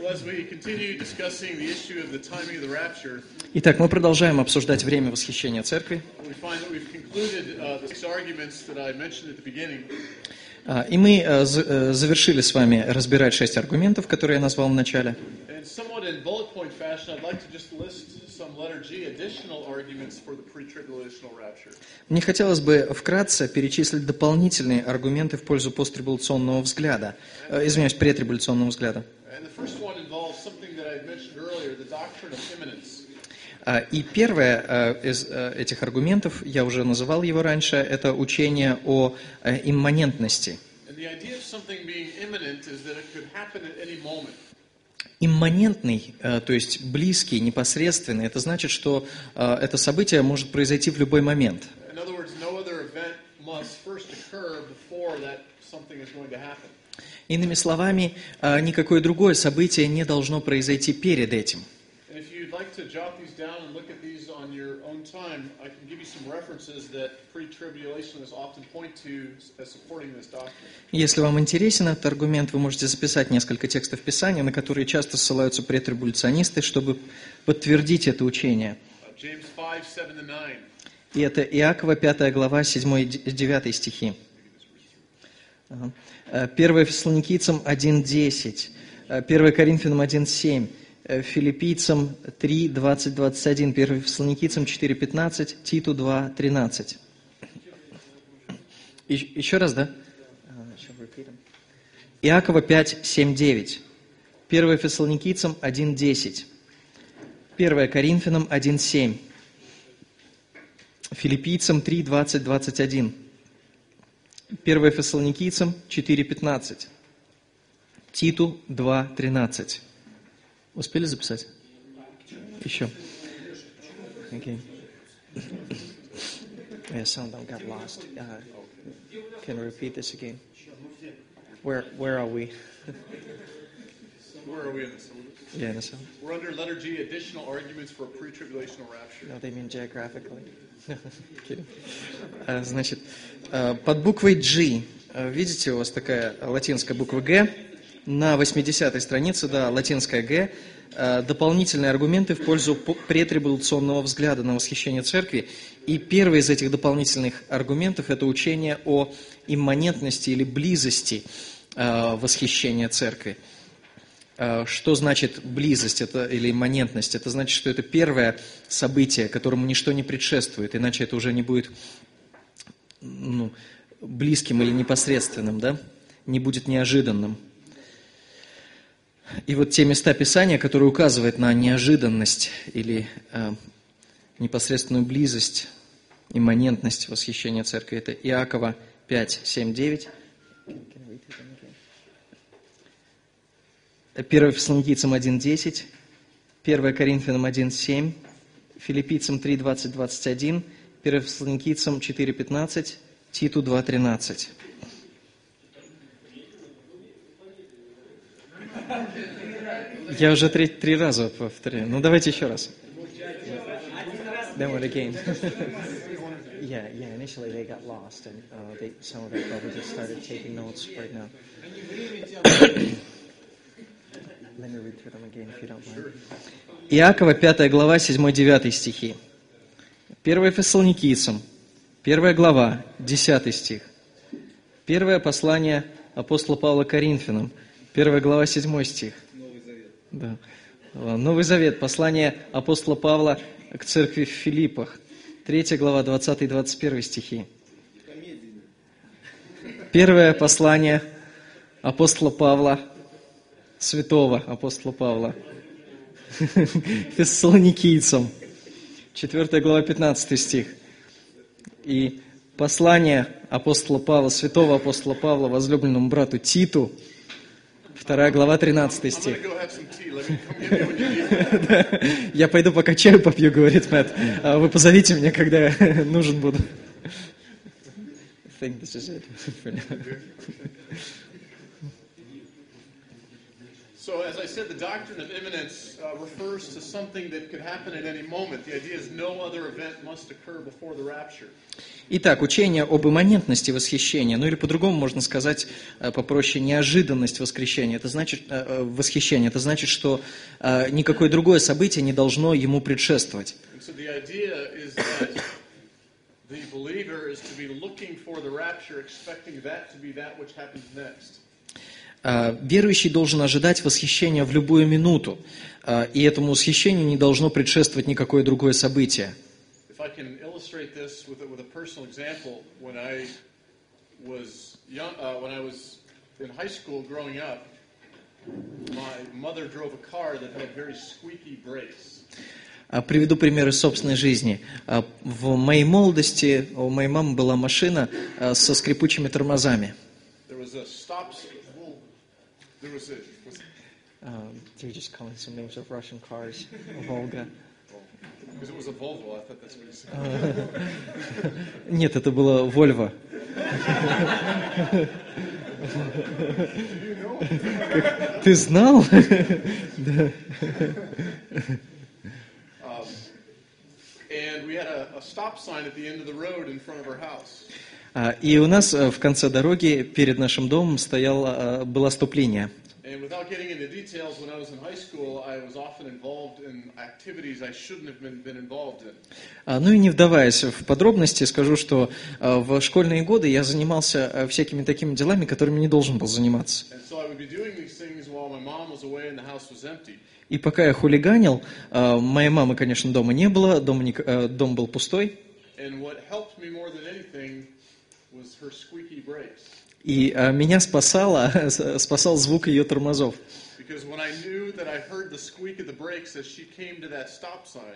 Итак, мы продолжаем обсуждать время восхищения церкви. И мы завершили с вами разбирать 6 аргументов, которые я назвал в начале. Мне хотелось бы вкратце перечислить дополнительные аргументы в пользу пострибуляционного взгляда, претрибуляционного взгляда. И первое из этих аргументов, я уже называл его раньше, это учение о имманентности. Имманентный, то есть близкий, непосредственный, это значит, что это событие может произойти в любой момент. Иными словами, никакое другое событие не должно произойти перед этим. Если вам интересен этот аргумент, вы можете записать несколько текстов Писания, на которые часто ссылаются претрибуляционисты, чтобы подтвердить это учение. И это Иакова, 5 глава, 7-9 стихи. 1 Фессалоникийцам 1:10, 1 Коринфянам 1:7, Филиппийцам 3:20-21, 1 Фессалоникийцам 4:15, Титу 2:13. Еще раз, да? Иакова 5:7-9, 1 Фессалоникийцам 1:10, 1 Коринфянам 1:7, Филиппийцам 3:20-21, 1 Фессалоникийцам 4:15, Титу 2:13. Успели записать? Еще. Okay. Yeah, some of them got lost. Can you repeat this again? Where are we? Where are we in the syllabus? Yeah, in the syllabus. We're under letter G, additional arguments for a pre-tribulational rapture. No, they mean geographically. Значит, под буквой G, видите, у вас такая латинская буква Г, на 80-й странице, да, латинская Г, дополнительные аргументы в пользу претрибуляционного взгляда на восхищение церкви. И первый из этих дополнительных аргументов – это учение о имманентности или близости восхищения церкви. Что значит близость или имманентность? Это значит, что это первое событие, которому ничто не предшествует, иначе это уже не будет близким или непосредственным, да? Не будет неожиданным. И вот те места Писания, которые указывают на неожиданность или непосредственную близость, имманентность восхищения церкви, это Иакова 5:7-9, 1 Фессалоникийцам 1:10, 1 Коринфянам 1:7, Филиппийцам 3:20-21, 1 Фессалоникийцам 4:15, Титу 2:13. Я уже три раза повторяю. Ну, давайте еще раз. Then what again? Yeah, initially they got lost, and some of them probably just started taking notes right now. Let me read through them again, if you don't mind. Иакова, 5 глава, 7-9 стихи. 1 Фессалоникийцам, 1 глава, 10 стих. Первое послание апостола Павла Коринфянам, 1 глава, 7 стих. Да. Новый Завет, послание апостола Павла к церкви в Филиппах, 3 глава, 20-21 стихи. Первое послание апостола Павла, святого апостола Павла, Фессалоникийцам, 4 глава, 15 стих. И послание апостола Павла, святого апостола Павла, возлюбленному брату Титу, 2 глава, 13 стих. Я пойду пока чаю попью, говорит Мэтт. Вы позовите меня, когда я нужен буду. I think this is it for now. So, as I said, the doctrine of imminence refers to something that could happen at any moment. The idea is no other event must occur before the rapture. Итак, учение об имманентности восхищения, ну или по-другому можно сказать, попроще, неожиданность восхищения. Восхищения. Это значит, что никакое другое событие не должно ему предшествовать. And so the idea is that the believer is to be looking for the rapture, expecting that to be that which happens next. Верующий должен ожидать восхищения в любую минуту, и этому восхищению не должно предшествовать никакое другое событие. If I can illustrate this with a personal example, when I was in high school growing up, my mother drove a car that had very squeaky brakes. Приведу пример из собственной жизни. В моей молодости у моей мамы была машина со скрипучими тормозами. There was a stop. There was a. You're just calling some names of Russian cars. Volga. Because it was a Volvo, I thought that's what you said. Нет, это было Volvo. Ты знал? Да. And we had a stop sign at the end of the road in front of our house. И у нас в конце дороги перед нашим домом было стоп-линия. And without getting into details, when I was in high school, I was often involved in activities I shouldn't have been involved in. Ну и не вдаваясь в подробности, скажу, что в школьные годы я занимался всякими такими делами, которыми не должен был заниматься. And so I would be doing these things while my mom was away and the house was empty. И пока я хулиганил, моей мамы, конечно, дома не было, дом был пустой. And what helped me more than anything was her squeaky brakes. И меня спасал звук ее тормозов. Because when I knew that I heard the squeak of the brakes as she came to that stop sign,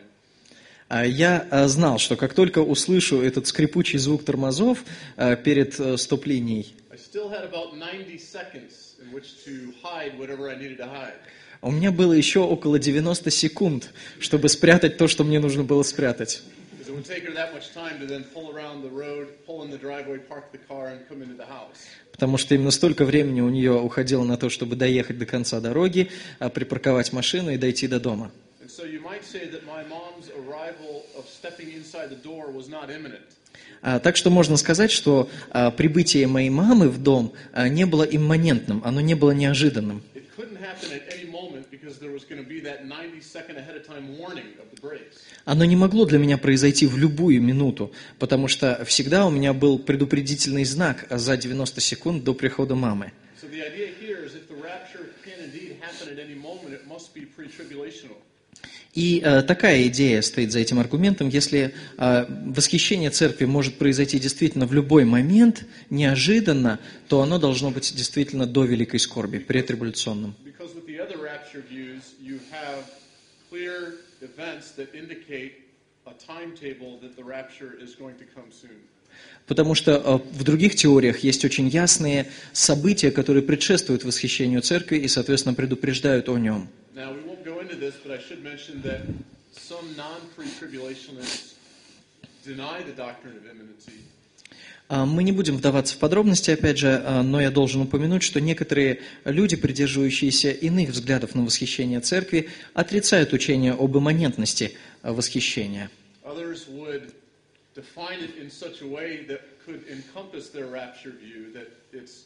я знал, что как только услышу этот скрипучий звук тормозов перед стоп-линией, I still had about 90 seconds in which to hide whatever I needed to hide. у меня было еще около 90 секунд, чтобы спрятать то, что мне нужно было спрятать. Because it would take her that much time to then pull around the road, pull in the driveway, park the car, and come into the house. Потому что именно столько времени у нее уходило на то, чтобы доехать до конца дороги, припарковать машину и дойти до дома. And so you might say that my mom's arrival of stepping inside the door was not imminent. Так что можно сказать, что прибытие моей мамы в дом не было имманентным, оно не было неожиданным. It couldn't happen at any moment because there was going to be that 90-second ahead of time warning of the brakes. Оно не могло для меня произойти в любую минуту, потому что всегда у меня был предупредительный знак за 90 секунд до прихода мамы. So the idea here is if the rapture can indeed happen at any moment, it must be pre-tribulational. И такая идея стоит за этим аргументом. Если восхищение церкви может произойти действительно в любой момент, неожиданно, то оно должно быть действительно до великой скорби, претрибуляционным. Because with the other rapture views, you have clear events that indicate a timetable that the rapture is going to come soon. Потому что в других теориях есть очень ясные события, которые предшествуют восхищению церкви и, соответственно, предупреждают о нем. Now, we won't go into this, but I should mention that some non-pre-tribulationists deny the doctrine of imminency. Мы не будем вдаваться в подробности, опять же, но я должен упомянуть, что некоторые люди, придерживающиеся иных взглядов на восхищение церкви, отрицают учение об имманентности восхищения. Others would define it in such a way that could encompass their rapture view, that it's...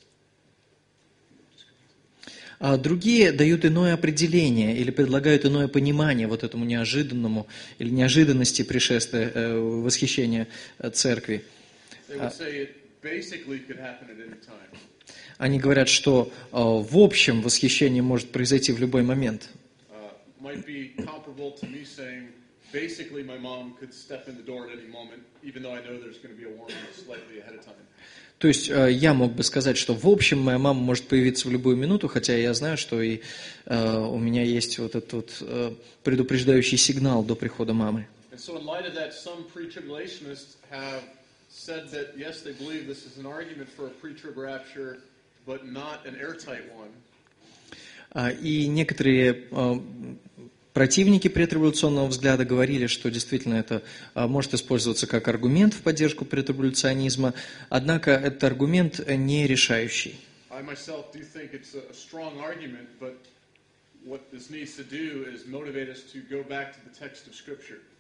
Другие дают иное определение или предлагают иное понимание вот этому неожиданному или неожиданности пришествия, восхищения церкви. They would say it basically could happen at any time. Они говорят, что в общем восхищение может произойти в любой момент. Might be comparable to me saying, basically my mom could step in the door at any moment, even though I know there's going to be a warning slightly ahead of time. То есть я мог бы сказать, что в общем моя мама может появиться в любую минуту, хотя я знаю, что и у меня есть вот этот предупреждающий сигнал до прихода мамы. And so in light of that, some pre-tribulationists have said that, yes, they believe this is an argument for a pre-trib rapture, but not an airtight one. И некоторые противники претрибуляционного взгляда говорили, что действительно это может использоваться как аргумент в поддержку претрибуляционизма, однако этот аргумент не решающий. I myself do think it's a strong argument, but what this needs to do is motivate us to go back to the text of Scripture.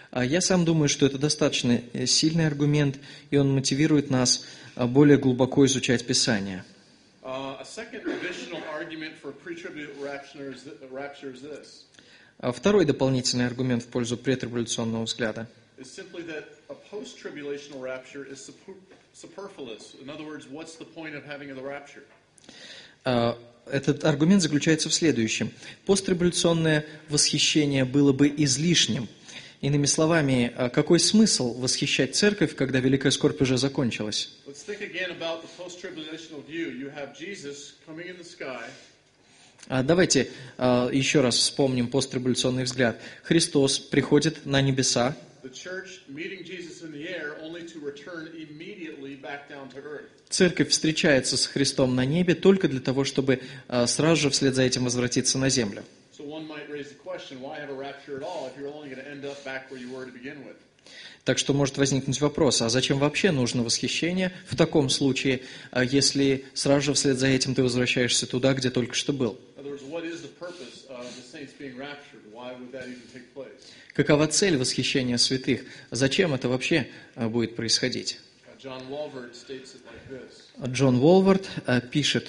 Я сам думаю, что это достаточно сильный аргумент, и он мотивирует нас более глубоко изучать Писание. A second additional argument for pre-tribute rapture is this. Второй дополнительный аргумент в пользу претрибуляционного взгляда Is simply that a post-tribulational rapture is superfluous. In other words, what's the point of having the rapture? Этот аргумент заключается в следующем. Постреволюционное восхищение было бы излишним. Иными словами, какой смысл восхищать церковь, когда Великая Скорбь уже закончилась? Let's think again about the post-tribulational view. You have Jesus coming in the sky. Давайте еще раз вспомним постреволюционный взгляд. Христос приходит на небеса. The church meeting Jesus in the air only to return immediately back down to earth. Церковь встречается с Христом на небе только для того, чтобы сразу же вслед за этим возвратиться на землю. So one might raise the question, why have a rapture at all if you're only going to end up back where you were to begin with? Так что может возникнуть вопрос, а зачем вообще нужно восхищение в таком случае, если сразу же вслед за этим ты возвращаешься туда, где только что был? In other words, what is the purpose of the saints being raptured? Why would that even take place? Какова цель восхищения святых? Зачем это вообще будет происходить? John Walvoord states it like this. Джон Уолвард пишет...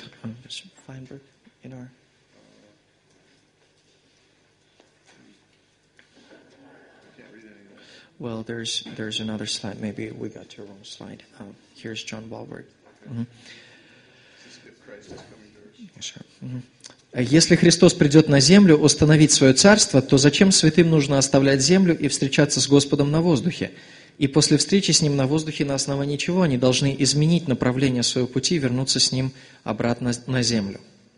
Well, there's another slide. Maybe we got to the wrong slide. Here's John Walvoord. If Christ is coming to earth. Sure. Если Христос придет на землю установить свое царство, то зачем святым нужно оставлять землю и встречаться с Господом на воздухе? И после встречи с Ним на воздухе на основании чего они должны изменить направление своего пути и вернуться с Ним обратно на землю?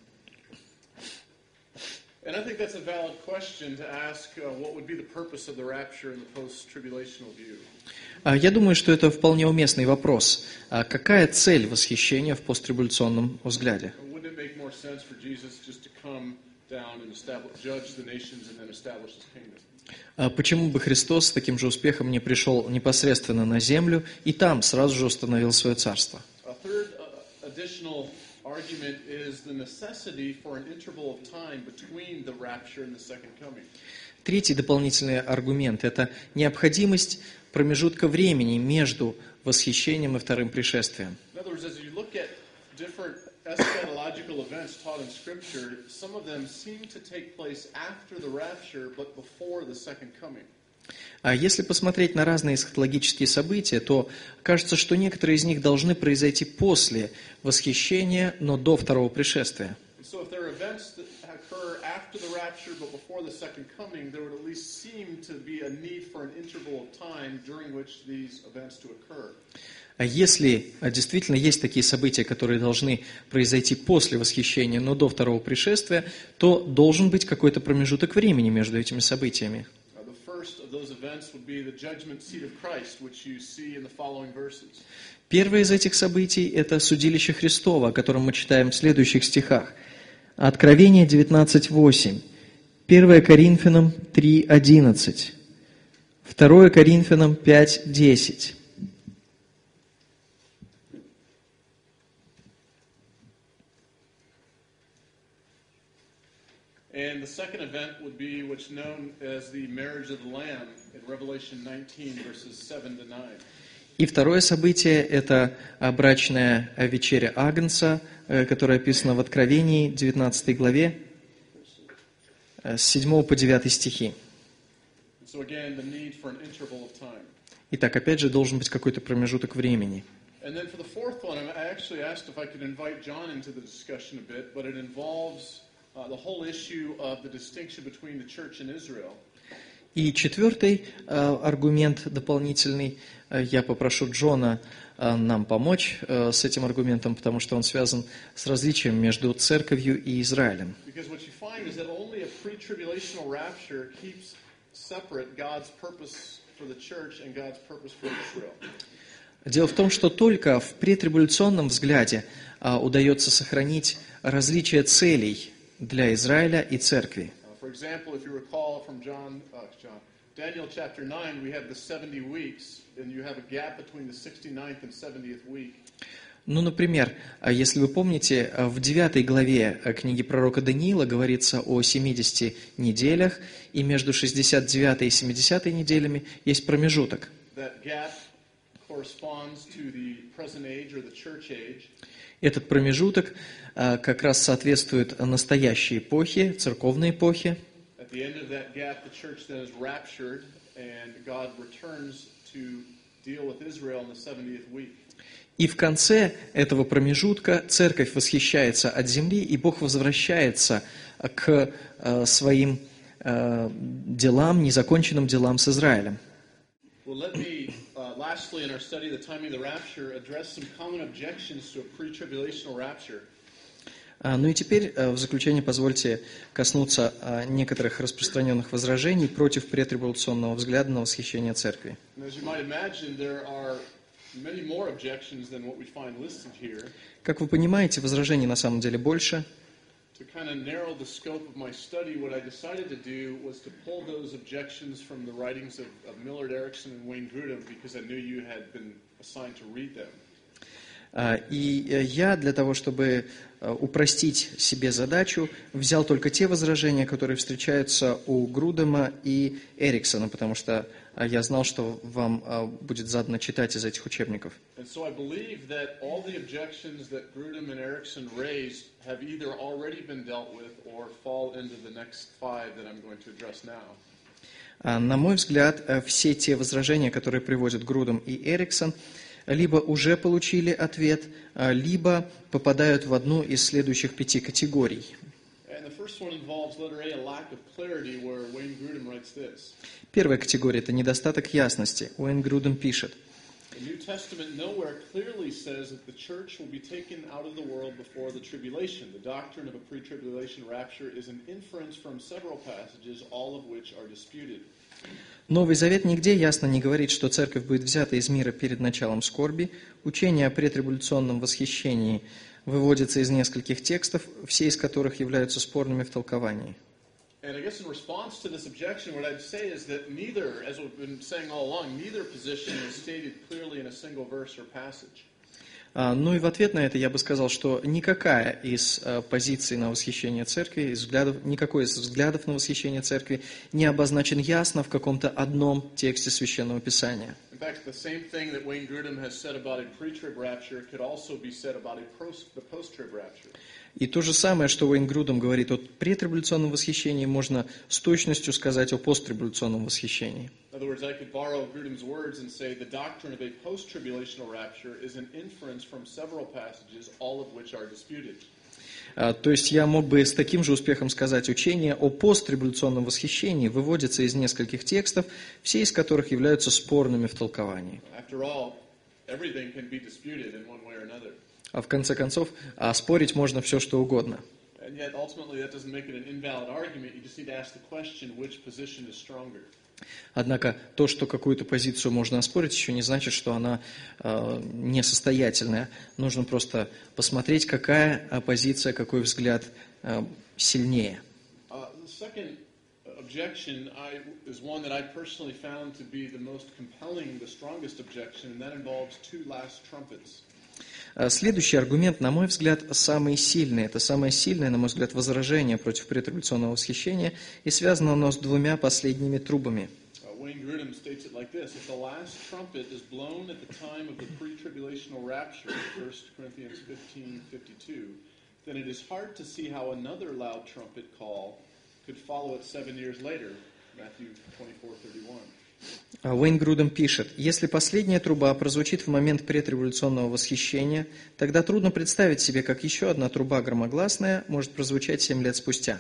And I think that's a valid question to ask what would be the purpose of the rapture in the post-tribulational view. Я думаю, что это вполне уместный вопрос. Какая цель восхищения в пострибуляционном взгляде? Wouldn't it make more sense for Jesus just to come down and judge the nations and then establish His kingdom? Почему бы Христос с таким же успехом не пришел непосредственно на землю и там сразу же установил свое царство? A third additional argument is the necessity for an interval of time between the rapture and the second coming. Третий дополнительный аргумент – это необходимость промежутка времени между восхищением и вторым пришествием. In other words, as you look at different eschatological events taught in Scripture, some of them seem to take place after the rapture, but before the second coming. А если посмотреть на разные эсхатологические события, то кажется, что некоторые из них должны произойти после восхищения, но до второго пришествия. So if there are events that occur after the rapture but before the second coming, there would at least seem to be a need for an interval of time during which these events to occur. А если действительно есть такие события, которые должны произойти после восхищения, но до второго пришествия, то должен быть какой-то промежуток времени между этими событиями. Первое из этих событий – это судилище Христово, о котором мы читаем в следующих стихах. Откровение 19:8, 1 Коринфянам 3:11, 2 Коринфянам 5:10. And the second event would be what's known as the marriage of the Lamb in Revelation 19, verses 7 to 9. И второе событие – это брачная вечеря Агнца, которая описана в Откровении, 19 главе, с 7 по 9 стихи. So again, the need for an interval of time. Итак, опять же, должен быть какой-то промежуток времени. And then for the fourth one, I actually asked if I could invite John into the discussion a bit, but it involves the whole issue of the distinction between the church and Israel. И четвертый аргумент дополнительный, я попрошу Джона нам помочь с этим аргументом, потому что он связан с различием между церковью и Израилем. Because what you find is that only a pre-tribulational rapture keeps separate God's purpose for the church and God's purpose for Israel. Дело в том, что только в претрибуляционном взгляде удается сохранить различие целей для Израиля и церкви. For example, if you recall from Daniel chapter 9, we have the 70 weeks, and you have a gap between the 69th and 70th week. Ну, например, если вы помните, в 9 главе книги пророка Даниила говорится о 70 неделях, и между 69 и 70 неделями есть промежуток. That gap corresponds to the present age or the church age. Этот промежуток как раз соответствует настоящей эпохе, церковной эпохе. At the end of that gap, the church then is raptured, and God returns to deal with Israel in the 70th week. И в конце этого промежутка церковь восхищается от земли, и Бог возвращается к своим делам, незаконченным делам с Израилем. Well, let me, lastly, in our study of the timing of the rapture, address some common objections to a pre-tribulational rapture. Ну и теперь, в заключение, позвольте коснуться некоторых распространенных возражений против претрибуляционного взгляда на восхищение церкви. And as you might imagine, there are many more objections than what we find listed here. Как вы понимаете, возражений на самом деле больше. To kind of narrow the scope of my study, what I decided to do was to pull those objections from the writings of Millard Erickson and Wayne Grudem, because I knew you had been assigned to read them. И я для того, чтобы упростить себе задачу, взял только те возражения, которые встречаются у Грудема и Эриксона, потому что я знал, что вам будет задано читать из этих учебников. And so I believe that all the objections that Grudem and Erickson raised have either already been dealt with or fall into the next 5 that I'm going to address now. На мой взгляд, все те возражения, которые приводят Грудем и Эриксон, либо уже получили ответ, либо попадают в одну из следующих 5 категорий. Первая категория – это недостаток ясности. Уэйн Грудем пишет: The New Testament nowhere clearly says that the church will be taken out of the world before the tribulation. The doctrine of a pre-tribulation rapture is an inference from several passages, all of which are disputed. Новый Завет нигде ясно не говорит, что церковь будет взята из мира перед началом скорби. Учение о претрибуляционном восхищении выводится из нескольких текстов, все из которых являются спорными в толковании. And I guess in response to this objection, what I'd say is that neither, as we've been saying all along, neither position is stated clearly in a single verse or passage. Ну и в ответ на это я бы сказал, что никакая из позиций на восхищение церкви, никакой из взглядов на восхищение церкви не обозначен ясно в каком-то одном тексте Священного Писания. In fact, the same thing that Wayne Grudem has said about a pre-trib rapture could also be said about the post-trib rapture. И то же самое, что Уэйн Грудем говорит о претрибуляционном восхищении, можно с точностью сказать о пострибуляционном восхищении. In other words, I could borrow Grudem's words and say the doctrine of a post-tribulational rapture is an inference from several passages, all of which are disputed. То есть я мог бы с таким же успехом сказать, учение о пострибуляционном восхищении выводится из нескольких текстов, все из которых являются спорными в толковании. After all, everything can be disputed in one way or another. А в конце концов, спорить можно все, что угодно. And yet, ultimately, that doesn't make it an invalid argument. You just need to ask the question, which position is stronger. Однако то, что какую-то позицию можно оспорить, еще не значит, что она несостоятельная. Нужно просто посмотреть, какая позиция, какой взгляд сильнее. The second objection is one that I personally found to be the most compelling, the strongest objection, and that involves 2 last trumpets. Следующий аргумент, на мой взгляд, самый сильный. Это самое сильное, на мой взгляд, возражение против претрибуляционного восхищения, и связано оно с 2 последними трубами. Wayne Grudem states it like this: if the last trumpet is blown at the time of the pre-tribulational rapture, 1 Corinthians 15:52, then it is hard to see how another loud trumpet call could follow it 7 years later, Matthew 24:31. Уэйн Грудем пишет: если последняя труба прозвучит в момент претрибуляционного восхищения, тогда трудно представить себе, как еще одна труба громогласная может прозвучать 7 лет спустя.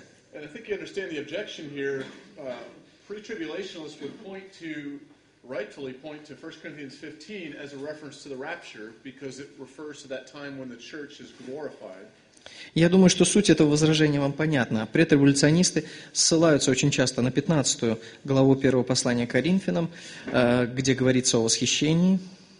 Pre-tribulationists would rightfully point to 1 Corinthians 15 as a reference to the rapture, because it refers to that time when the church is glorified. Я думаю, что суть этого возражения вам понятна. Претрибуляционисты ссылаются очень часто на 15 главу 1 послания к Коринфянам, где говорится о восхищении.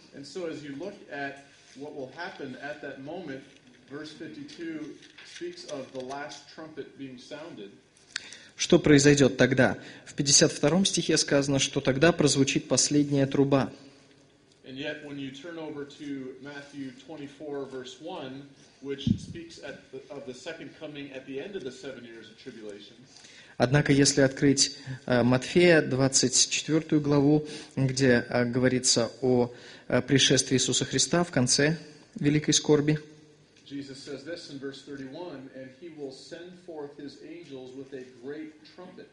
Что произойдет тогда? В 52 стихе сказано, что тогда прозвучит последняя труба. And yet, when you turn over to Matthew 24, verse 1, which speaks of the second coming at the end of the 7 years of tribulation. Однако, если открыть Матфея, 24 главу, где говорится о пришествии Иисуса Христа в конце великой скорби, Jesus says this in verse 31, and he will send forth his angels with a great trumpet.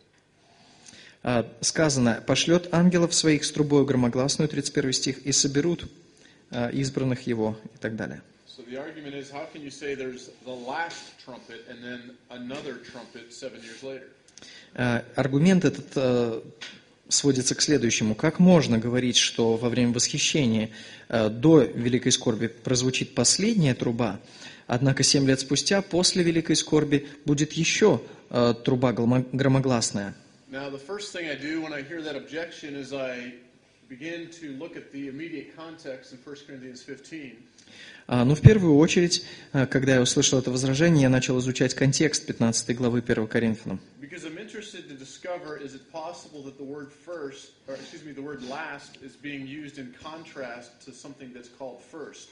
сказано, пошлет ангелов своих с трубою громогласную, 31 стих, и соберут избранных его, и так далее. So the argument is, how can you say there's the last trumpet and then another trumpet 7 years later? Аргумент этот сводится к следующему. Как можно говорить, что во время восхищения до великой скорби прозвучит последняя труба, однако 7 лет спустя, после великой скорби, будет еще труба громогласная? Now, the first thing I do when I hear that objection is I begin to look at the immediate context in 1 Corinthians 15. Но в первую очередь, когда я услышал это возражение, я начал изучать контекст 15 главы 1 Коринфянам. Because I'm interested to discover, is it possible that the word first, or excuse me, the word last is being used in contrast to something that's called first?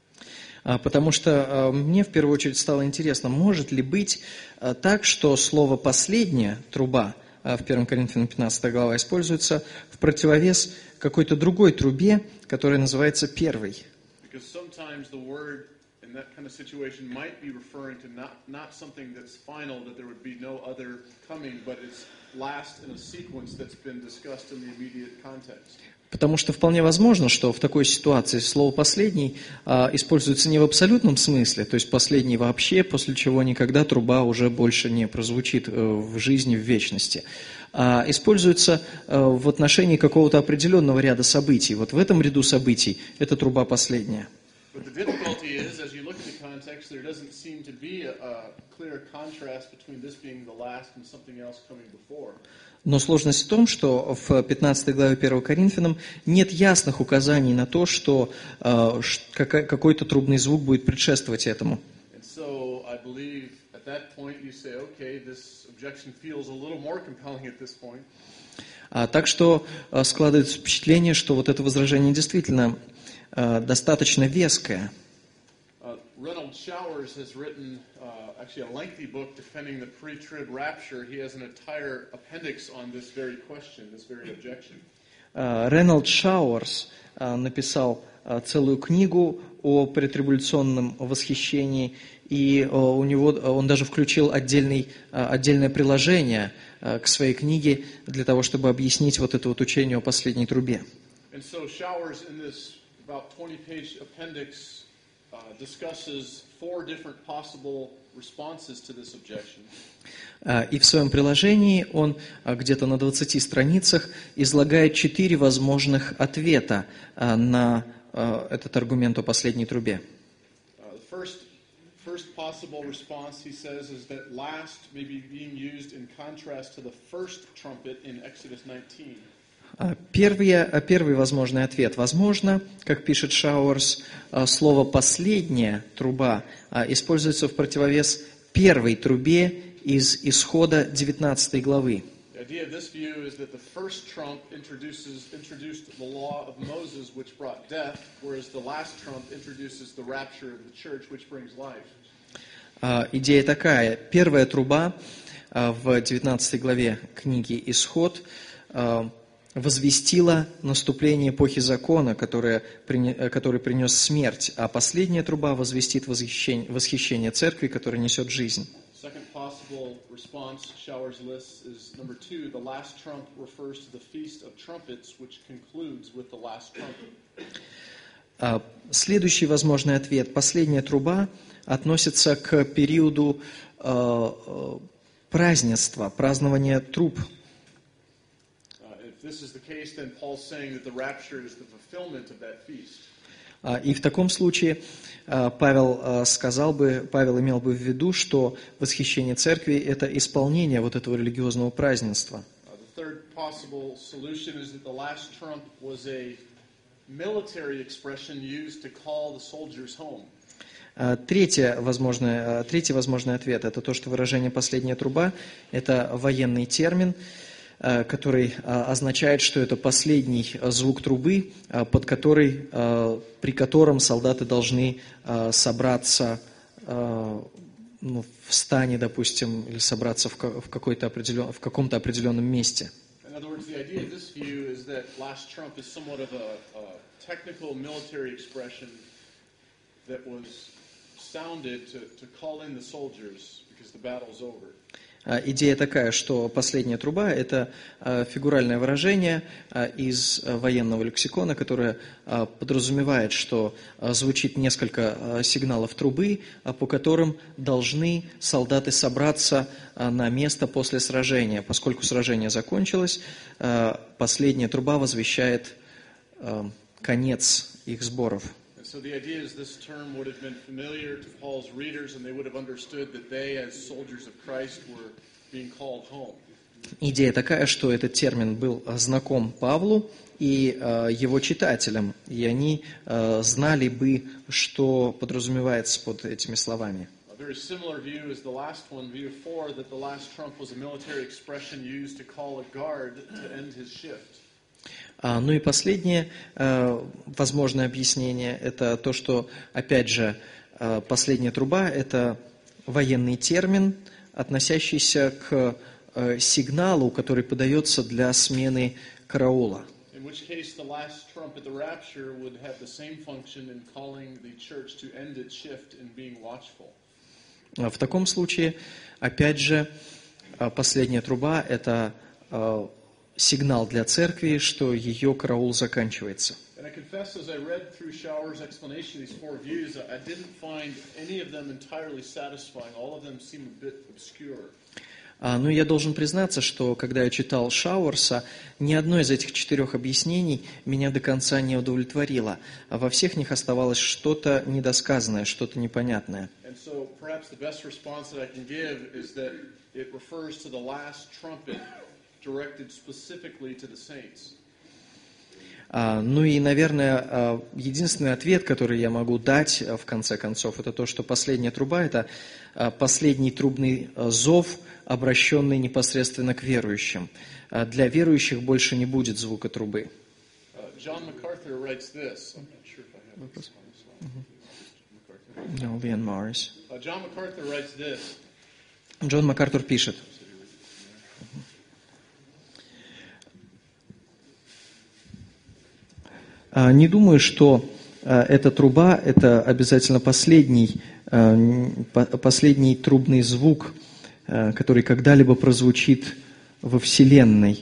Потому что мне в первую очередь стало интересно, может ли быть так, что слово «последняя труба» в 1 Коринфянам 15 глава используется в противовес какой-то другой трубе, которая называется первой. Because sometimes the word in that kind of situation might be referring to not something that's final, that there would be no other coming, but it's last in a sequence that's been discussed in the immediate context. Потому что вполне возможно, что в такой ситуации слово «последний» используется не в абсолютном смысле, то есть последний вообще, после чего никогда труба уже больше не прозвучит в жизни, в вечности, а используется в отношении какого-то определенного ряда событий. Вот в этом ряду событий эта труба последняя. But the difficulty is, as you look at the context, there doesn't seem to be a clear contrast between this being the last and something else coming before. Но сложность в том, что в 15 главе 1 Коринфянам нет ясных указаний на то, что какой-то трубный звук будет предшествовать этому. And so I believe at that point you say, okay, this objection feels a little more compelling at this point. Так что складывается впечатление, что вот это возражение действительно достаточно веское. Reynold Showers has written actually a lengthy book defending the pre-trib rapture. He has an entire appendix on this very question, this very objection. Рейнольд Шауэрс написал целую книгу о претрибуляционном восхищении, и он даже включил отдельное приложение к своей книге для того, чтобы объяснить вот это вот учение о последней трубе. And so Showers in this about 20-page appendix discusses 4 different possible responses to this objection. И в своем приложении он где-то на 20 страницах излагает 4 возможных ответа на этот аргумент о последней трубе. The first possible response, he says, is that last may be being used in contrast to the first trumpet in Exodus 19. Первый возможный ответ. Возможно, как пишет Шауэрс, слово «последняя труба» используется в противовес первой трубе из Исхода 19 главы. The idea of this view is that the first trump introduced the law of Moses, which brought death, whereas the last trump introduces the rapture of the church, which brings life. Идея такая. Первая труба в 19 главе книги «Исход» возвестила наступление эпохи закона, который принес смерть, а последняя труба возвестит восхищение церкви, которая несет жизнь. Second possible response Showers lists is number 2. The last trump refers to the Feast of Trumpets, which concludes with the last trumpet. Следующий возможный ответ. Последняя труба относится к периоду празднества, празднования труб. If this is the case, then Paul's saying that the rapture is the fulfillment of that feast. И в таком случае Павел имел бы в виду, что восхищение церкви – это исполнение вот этого религиозного празднества. The third possible solution is that the last trump was a military expression used to call the soldiers home. Третий возможный ответ – это то, что выражение «последняя труба» – это военный термин, который означает, что это последний звук трубы, при котором солдаты должны собраться в стане, допустим, или собраться в каком-то определенном месте. In other words, the idea of this view is that last trump is somewhat of a technical military expression that was sounded to call in the soldiers because the battle's over. Идея такая, что последняя труба – это фигуральное выражение из военного лексикона, которое подразумевает, что звучит несколько сигналов трубы, по которым должны солдаты собраться на место после сражения. Поскольку сражение закончилось, последняя труба возвещает конец их сборов. So the idea is this term would have been familiar to Paul's readers, and they would have understood that they, as soldiers of Christ, were being called home. Идея такая, что этот термин был знаком Павлу и его читателям, и они знали бы, что подразумевается под этими словами. A very similar view is the last one, view 4, that the last trump was a military expression used to call a guard to end his shift. Ну и последнее возможное объяснение – это то, что, опять же, последняя труба – это военный термин, относящийся к сигналу, который подается для смены караула. In which case, the last trump at the rapture would have the same function in calling the church to end its shift and being watchful. В таком случае, опять же, последняя труба – это сигнал для церкви, что ее караул заканчивается. And I confess, as I read through Shower's explanation of these four views, I didn't find any of them entirely satisfying. All of them seem a bit obscure. Но я должен признаться, что когда я читал Шауэрса, ни одно из этих 4 объяснений меня до конца не удовлетворило. Во всех них оставалось что-то недосказанное, что-то непонятное. And so perhaps the best response that I can give is that it refers to the last trumpet directed specifically to the saints. Ну и, наверное, единственный ответ, который я могу дать в конце концов, это то, что последняя труба – это последний трубный зов, обращенный непосредственно к верующим. Для верующих больше не будет звука трубы. John MacArthur writes this. I'm not sure if I have this on the slide. No, Leon Morris. John MacArthur writes this. Джон МакАртур пишет. Не думаю, что эта труба – это обязательно последний трубный звук, который когда-либо прозвучит во Вселенной.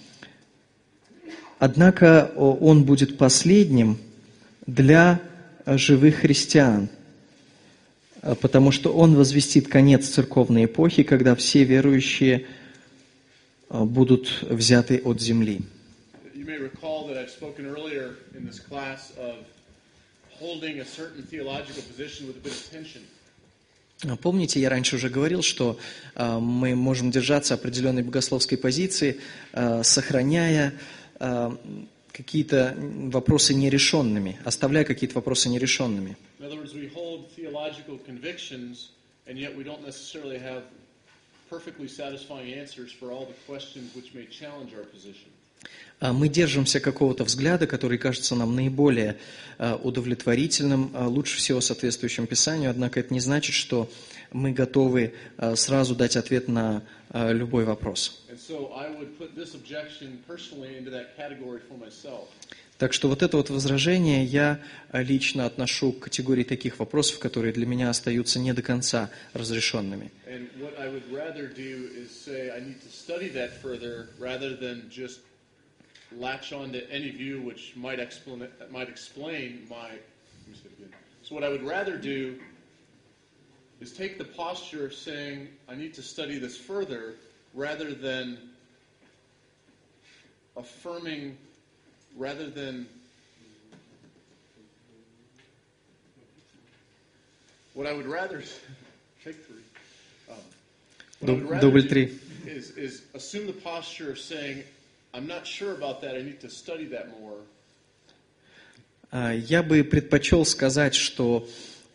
Однако он будет последним для живых христиан, потому что он возвестит конец церковной эпохи, когда все верующие будут взяты от земли. You may recall that I've spoken earlier in this class of holding a certain theological position with a bit of tension. Помните, я раньше уже говорил, что мы можем держаться определенной богословской позиции, сохраняя какие-то вопросы нерешенными, оставляя какие-то вопросы нерешенными. In other words, we hold theological convictions, and yet we don't necessarily have perfectly satisfying answers for all the questions which may challenge our position. Мы держимся какого-то взгляда, который кажется нам наиболее удовлетворительным, лучше всего соответствующим Писанию, однако это не значит, что мы готовы сразу дать ответ на любой вопрос. Так что вот это вот возражение я лично отношу к категории таких вопросов, которые для меня остаются не до конца разрешенными. Latch on to any view which might explain my. So what I would rather do is take the posture of saying I need to study this further, rather than affirming, rather than. What I would rather take 3. What I would rather do is assume the posture of saying, I'm not sure about that. I need to study that more. Я бы предпочел сказать, что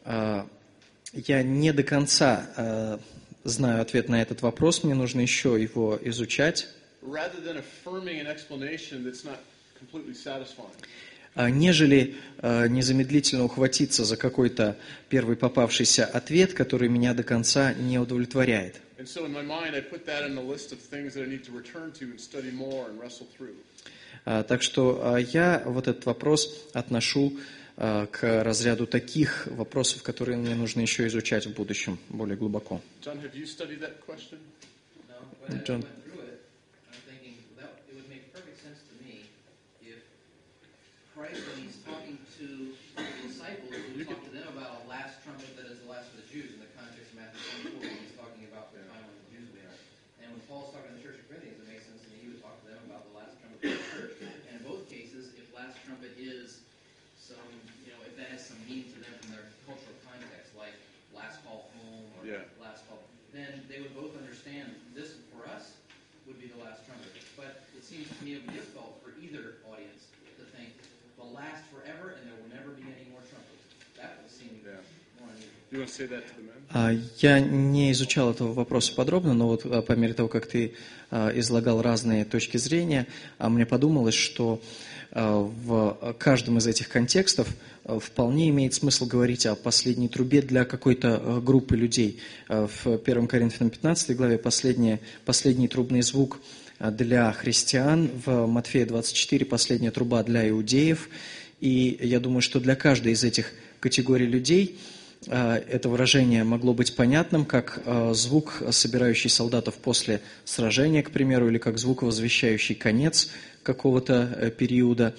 я не до конца знаю ответ на этот вопрос, мне нужно еще его изучать. rather than affirming an explanation that's not completely satisfying. Нежели незамедлительно ухватиться за какой-то первый попавшийся ответ, который меня до конца не удовлетворяет. And so in my mind, I put that in the list of things that I need to return to and study more and wrestle through. Так что я вот этот вопрос отношу к разряду таких вопросов, которые мне нужно еще изучать в будущем более глубоко. John, have you studied that question? No, but John. I went through it. I'm thinking that it would make perfect sense to me if Christ, when he's talking to the disciples, would talk to them about a last trumpet that is the last for the Jews in the context of Matthew 24, when he's talking about the time when the Jews will be on. And when Paul's talking to the church of Corinthians, it makes sense that he would talk to them about the last trumpet for the church. And in both cases, if last trumpet is some, if that has some meaning to them from their cultural context, like last call home or last call, then they would both understand this for us would be the last trumpet. But it seems to me it would be difficult for either audience to think will last forever and there will never be any more trumpets. That would seem more unusual. You want to say that to the men? Я не изучал этого вопроса подробно, но вот по мере того, как ты излагал разные точки зрения, мне подумалось, что в каждом из этих контекстов вполне имеет смысл говорить о последней трубе для какой-то группы людей. В 1 Коринфянам 15 главе последний трубный звук для христиан, в Матфея 24 последняя труба для иудеев. И я думаю, что для каждой из этих категорий людей это выражение могло быть понятным, как звук, собирающий солдатов после сражения, к примеру, или как звук, возвещающий конец какого-то периода.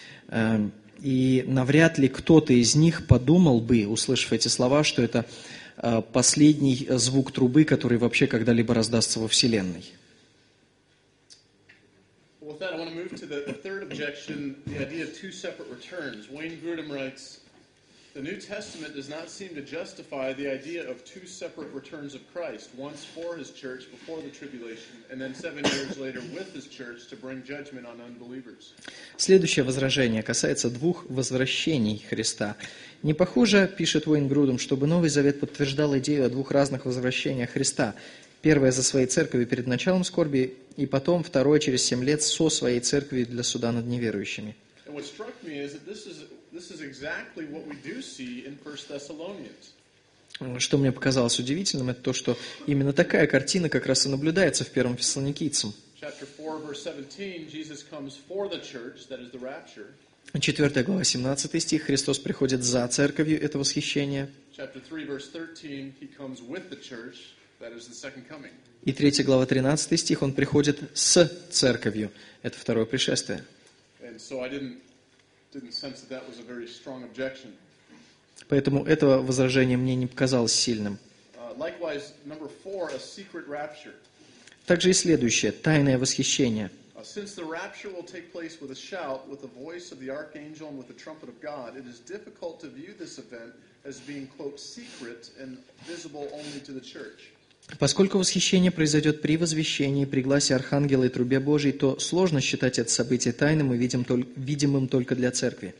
И навряд ли кто-то из них подумал бы, услышав эти слова, что это последний звук трубы, который вообще когда-либо раздастся во Вселенной. With that, I want to move to the third objection, the idea of two separate returns. Wayne Grudem writes, the New Testament does not seem to justify the idea of two separate returns of Christ, once for his church before the tribulation, and then 7 years later with his church to bring judgment on unbelievers. Следующее возражение касается двух возвращений Христа. Не похоже, пишет Уэйн Грудем, чтобы Новый Завет подтверждал идею о двух разных возвращениях Христа. Первое за своей церковью перед началом скорби, и потом второе через 7 лет со своей церковью для суда над неверующими. And what struck me is that this is exactly what we do see in 1 Thessalonians. Что мне показалось удивительным, это то, что именно такая картина как раз и наблюдается в 1 Фессалоникийцам. Chapter 4, verse 17, Jesus comes for the church, that is the rapture. 4 глава, 17 стих, Христос приходит за церковью, это восхищение. Chapter 3, verse 13, he comes with the church, that is the second coming. И 3 глава, 13 стих, Он приходит с церковью, это второе пришествие. And so I didn't sense that was a very strong objection. Поэтому это возражение мне не показалось сильным. Likewise, number 4, a secret rapture. Также и следующее, тайное восхищение. Since the rapture will take place with a shout, with the voice of the archangel and with the trumpet of God, it is difficult to view this event as being, quote, secret and visible only to the church. Поскольку восхищение произойдет при возвещении, при гласе Архангела и трубе Божией, то сложно считать это событие тайным и видимым только для церкви.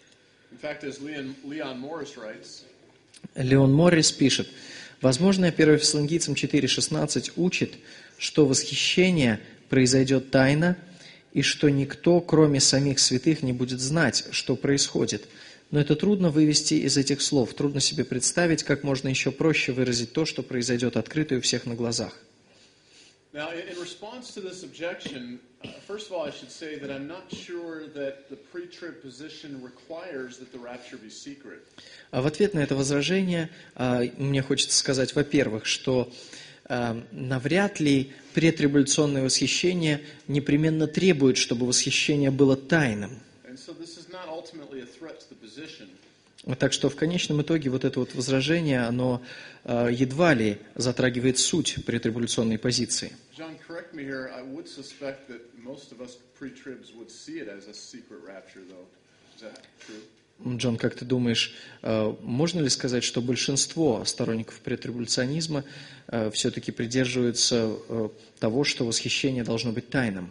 In fact, as Leon Morris writes, Леон Моррис пишет, возможно, 1 Фессалоникийцам 4:16 учит, что восхищение произойдет тайно, и что никто, кроме самих святых, не будет знать, что происходит. Но это трудно вывести из этих слов, трудно себе представить, как можно еще проще выразить то, что произойдет открыто и у всех на глазах. Now, in response to this objection, first of all, I should say that I'm not sure that the pre-trib position requires that the rapture be secret. А в ответ на это возражение мне хочется сказать, во-первых, что навряд ли претрибуляционное восхищение непременно требует, чтобы восхищение было тайным. And so this is not ultimately a threat to the position. Так что в конечном итоге вот это вот возражение, оно едва ли затрагивает суть претрибуляционной позиции. John, correct me here. I would suspect that most of us pre-tribs would see it as a secret rapture, though. Is that true? Джон, как ты думаешь, можно ли сказать, что большинство сторонников претрибуляционизма все-таки придерживаются того, что восхищение должно быть тайным?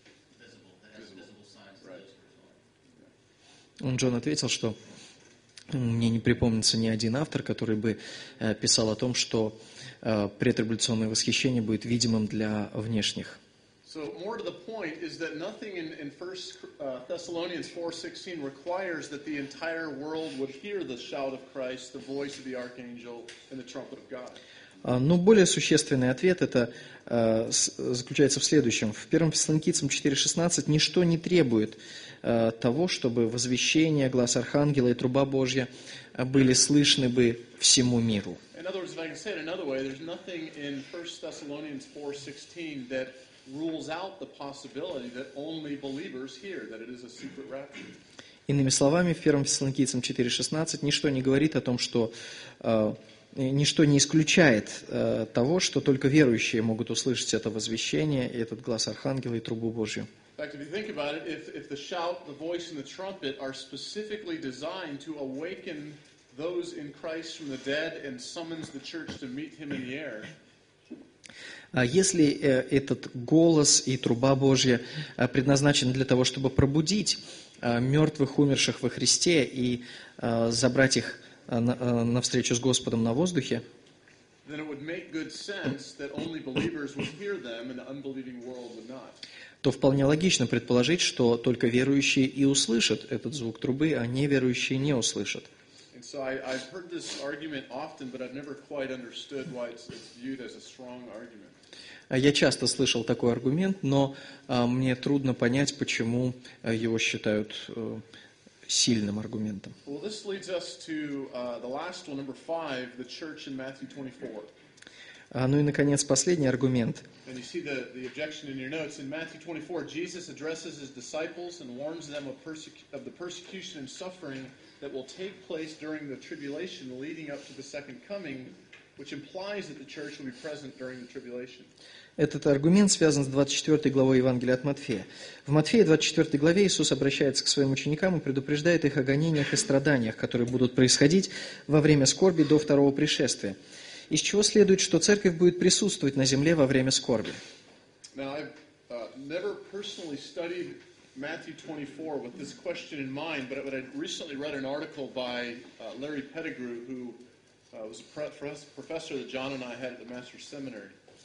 Джон ответил, что Мне не припомнится ни один автор, который бы писал о том, что претрибуляционное восхищение будет видимым для внешних. So more to the point is that nothing in 1 Thessalonians 4:16 requires that the entire world would hear the shout of Christ, the voice of the archangel, and the trumpet of God. Но более существенный ответ это заключается в следующем. В 1 Фессалоникийцам 4:16 ничто не требует того, чтобы возвещение, глас архангела и труба Божья были слышны бы всему миру. In other words, if I can say it another way, there's nothing in 1 Thessalonians 4:16 that rules out the possibility that only believers hear, that it is a secret rapture. Иными словами, в 1 Фессалоникийцам 4:16 ничто не говорит о том, что ничто не исключает того, что только верующие могут услышать это возвещение, этот глас архангела и трубу Божью. In fact, if you think about it, if the shout, the voice, and the trumpet are specifically designed to awaken those in Christ from the dead and summons the church to meet him in the air, Если этот голос и труба Божья предназначены для того, чтобы пробудить мертвых, умерших во Христе и забрать их на встречу с Господом на воздухе, then it would make good sense that only believers would hear them and the unbelieving world would not. то вполне логично предположить, что только верующие и услышат этот звук трубы, а неверующие не услышат. And so I've heard this argument often, but I've never quite understood why it's viewed as a strong argument. Я часто слышал такой аргумент, но мне трудно понять, почему его считают сильным аргументом. Well, this leads us to the last one, number 5, the church in Matthew 24. Ну и, наконец, последний аргумент. And you see the objection in your notes. In Matthew 24, Jesus addresses his disciples and warns them of the persecution and suffering that will take place during the tribulation leading up to the second coming, which implies that the church will be present during the tribulation. Этот аргумент связан с 24 главой Евангелия от Матфея. В Матфея 24 главе Иисус обращается к своим ученикам и предупреждает их о гонениях и страданиях, которые будут происходить во время скорби до второго пришествия. Из чего следует, что церковь будет присутствовать на земле во время скорби. Now, I've never personally studied Matthew 24 with this question in mind, but I recently read an article by Larry Pettigrew, who was a professor that John and I had at the Master's Seminary.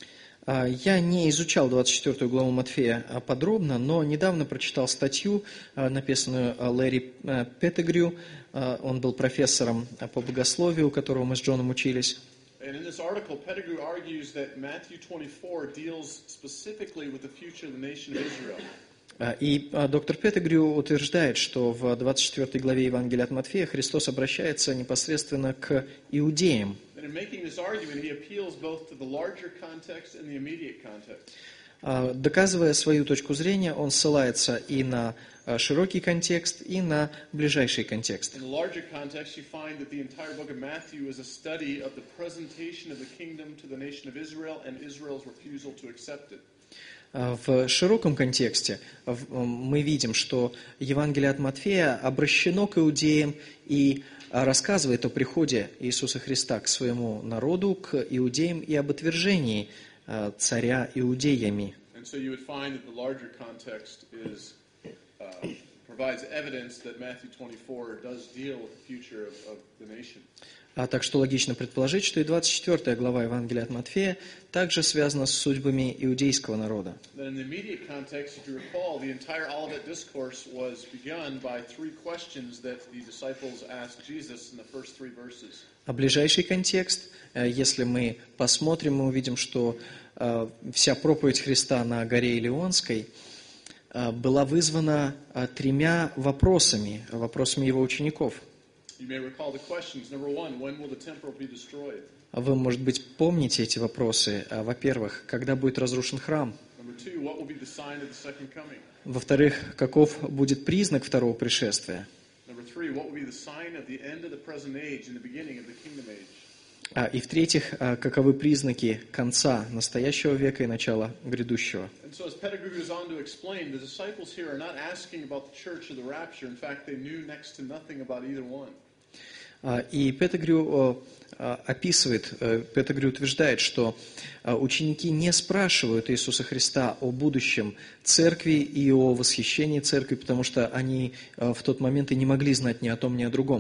Я не изучал 24 главу Матфея подробно, но недавно прочитал статью, написанную Лэри Петтигрю. Он был профессором по богословию, у которого мы с Джоном учились. And in this article, Pettigrew argues that Matthew 24 deals specifically with the future of the nation of Israel. И доктор Петтигрю утверждает, что в 24 главе Евангелия от Матфея Христос обращается непосредственно к иудеям. And in making this argument, he appeals both to the larger context and the immediate context. Доказывая свою точку зрения, он ссылается и на широкий контекст, и на ближайший контекст. In the larger context, you find that the entire book of Matthew is a study of the presentation of the kingdom to the nation of Israel and Israel's refusal to accept it. В широком контексте мы видим, что Евангелие от Матфея обращено к иудеям и рассказывает о приходе Иисуса Христа к своему народу, к иудеям и об отвержении царя иудеями. And so you would find that the larger context provides evidence that Matthew 24 does deal with the future of the nation. Так что логично предположить, что и 24 глава Евангелия от Матфея также связана с судьбами иудейского народа. Then in the immediate context, if you recall, the entire Olivet Discourse was begun by 3 questions that the disciples asked Jesus in the first 3 verses. А ближайший контекст, если мы посмотрим, мы увидим, что вся проповедь Христа на горе Илионской была вызвана 3 вопросами его учеников. You may recall the questions. Number 1, when will the temple be destroyed? Вы, может быть, помните эти вопросы. Во-первых, когда будет разрушен храм? Number 2, what will be the sign of the second coming? Во-вторых, каков будет признак второго пришествия? Number 3, what will be the sign of the end of the present age and the beginning of the kingdom age? И в-третьих, каковы признаки конца настоящего века и начала грядущего? And so as Pettigrew goes on to explain, the disciples here are not asking about the church or the rapture. In fact, they knew next to nothing about either one. И Петтигрю утверждает, что ученики не спрашивают Иисуса Христа о будущем церкви и о восхищении церкви, потому что они в тот момент и не могли знать ни о том, ни о другом.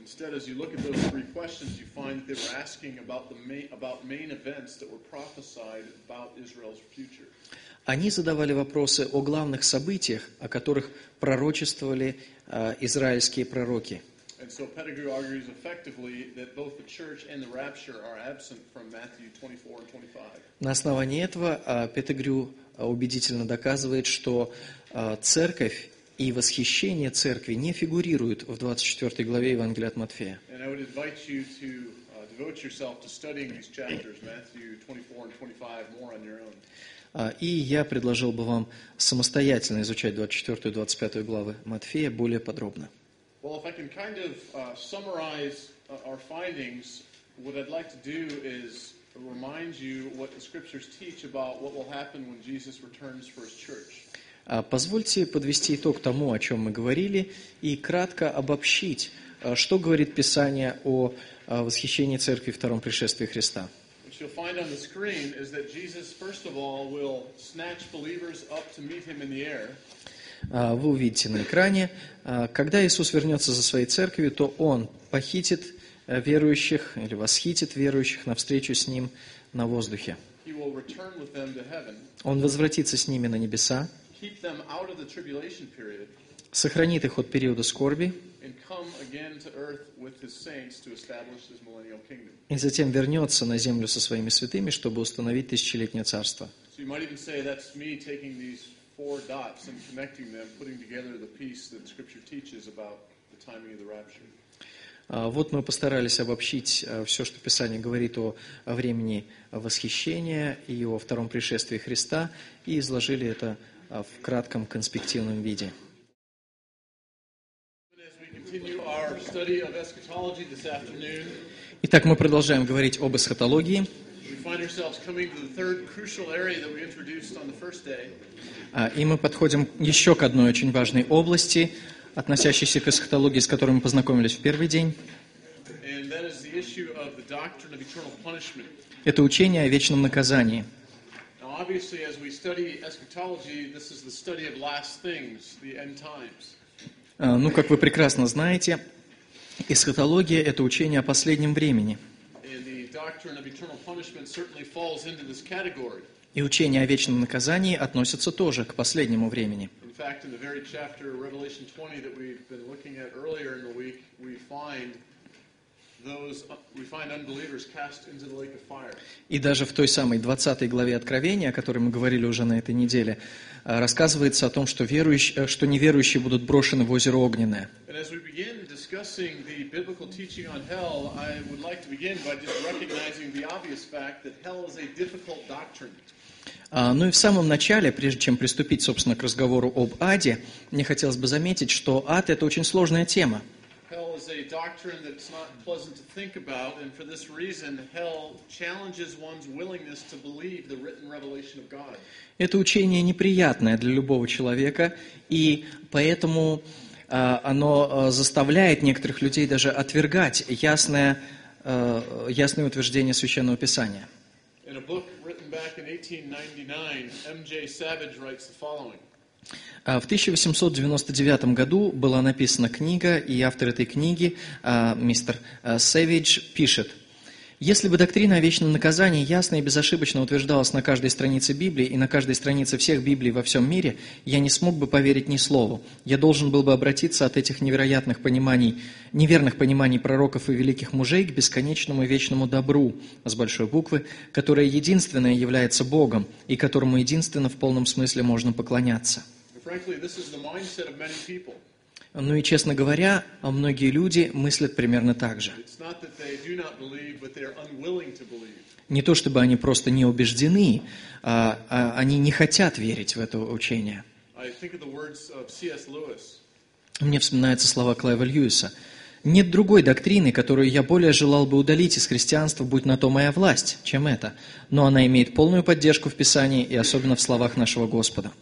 Instead, as you look at those three questions, you find that they were asking about main events that were prophesied about Israel's future. Они задавали вопросы о главных событиях, о которых пророчествовали израильские пророки. And so Pettigrew argues effectively that both the church and the rapture are absent from Matthew 24 and 25. На основании этого Петтегрю убедительно доказывает, что церковь и восхищение церкви не фигурируют в 24 главе Евангелия от Матфея. And I would invite you to devote yourself to studying these chapters, Matthew 24 and 25, more on your own. И я предложил бы вам самостоятельно изучать 24 и 25 главы Матфея более подробно. Well, if I can kind of summarize our findings, what I'd like to do is remind you what the scriptures teach about what will happen when Jesus returns for his church. Позвольте подвести итог тому, о чем мы говорили, и кратко обобщить, что говорит Писание о восхищении церкви в втором пришествии Христа. What you'll find on the screen is that Jesus, first of all, will snatch believers up to meet him in the air. Вы увидите на экране, когда Иисус вернется за своей церковью, то Он похитит верующих или восхитит верующих навстречу с Ним на воздухе. He will return with them to heaven, Он возвратится с ними на небеса, keep them out of the tribulation period, сохранит их от периода скорби, and come again to earth with his saints to establish his millennial kingdom. и затем вернется на землю со своими святыми, чтобы установить тысячелетнее царство. So you might even say that's me taking these four dots and connecting them, putting together the piece that Scripture teaches about the timing of the rapture. Вот мы постарались обобщить все, что Писание говорит о времени восхищения и о втором пришествии Христа, и изложили это в кратком конспективном виде. Итак, мы продолжаем говорить об эсхатологии. И мы подходим еще к одной очень важной области, относящейся к эсхатологии, с которой мы познакомились в первый день. Это учение о вечном наказании. Ну, как вы прекрасно знаете, эсхатология – это учение о последнем времени. И учение о вечном наказании относится тоже к последнему времени. И даже в той самой 20 главе Откровения, о которой мы говорили уже на этой неделе, рассказывается о том, что неверующие будут брошены в озеро Огненное. Ну и в самом начале, прежде чем приступить, собственно, к разговору об аде, мне хотелось бы заметить, что ад – это очень сложная тема. Это учение неприятное для любого человека, и поэтому оно заставляет некоторых людей даже отвергать ясное утверждение Священного Писания. В 1899 году была написана книга, и автор этой книги, мистер Сэвидж, пишет: «Если бы доктрина о вечном наказании ясно и безошибочно утверждалась на каждой странице Библии и на каждой странице всех Библий во всем мире, я не смог бы поверить ни слову. Я должен был бы обратиться от этих неверных пониманий пророков и великих мужей к бесконечному и вечному добру, с большой буквы, которое единственное является Богом и которому единственно в полном смысле можно поклоняться». Ну и, честно говоря, многие люди мыслят примерно так же. Не то чтобы они просто не убеждены, а они не хотят верить в это учение. Мне вспоминаются слова Клайва Льюиса. «Нет другой доктрины, которую я более желал бы удалить из христианства, будь на то моя власть, чем это, но она имеет полную поддержку в Писании и особенно в словах нашего Господа».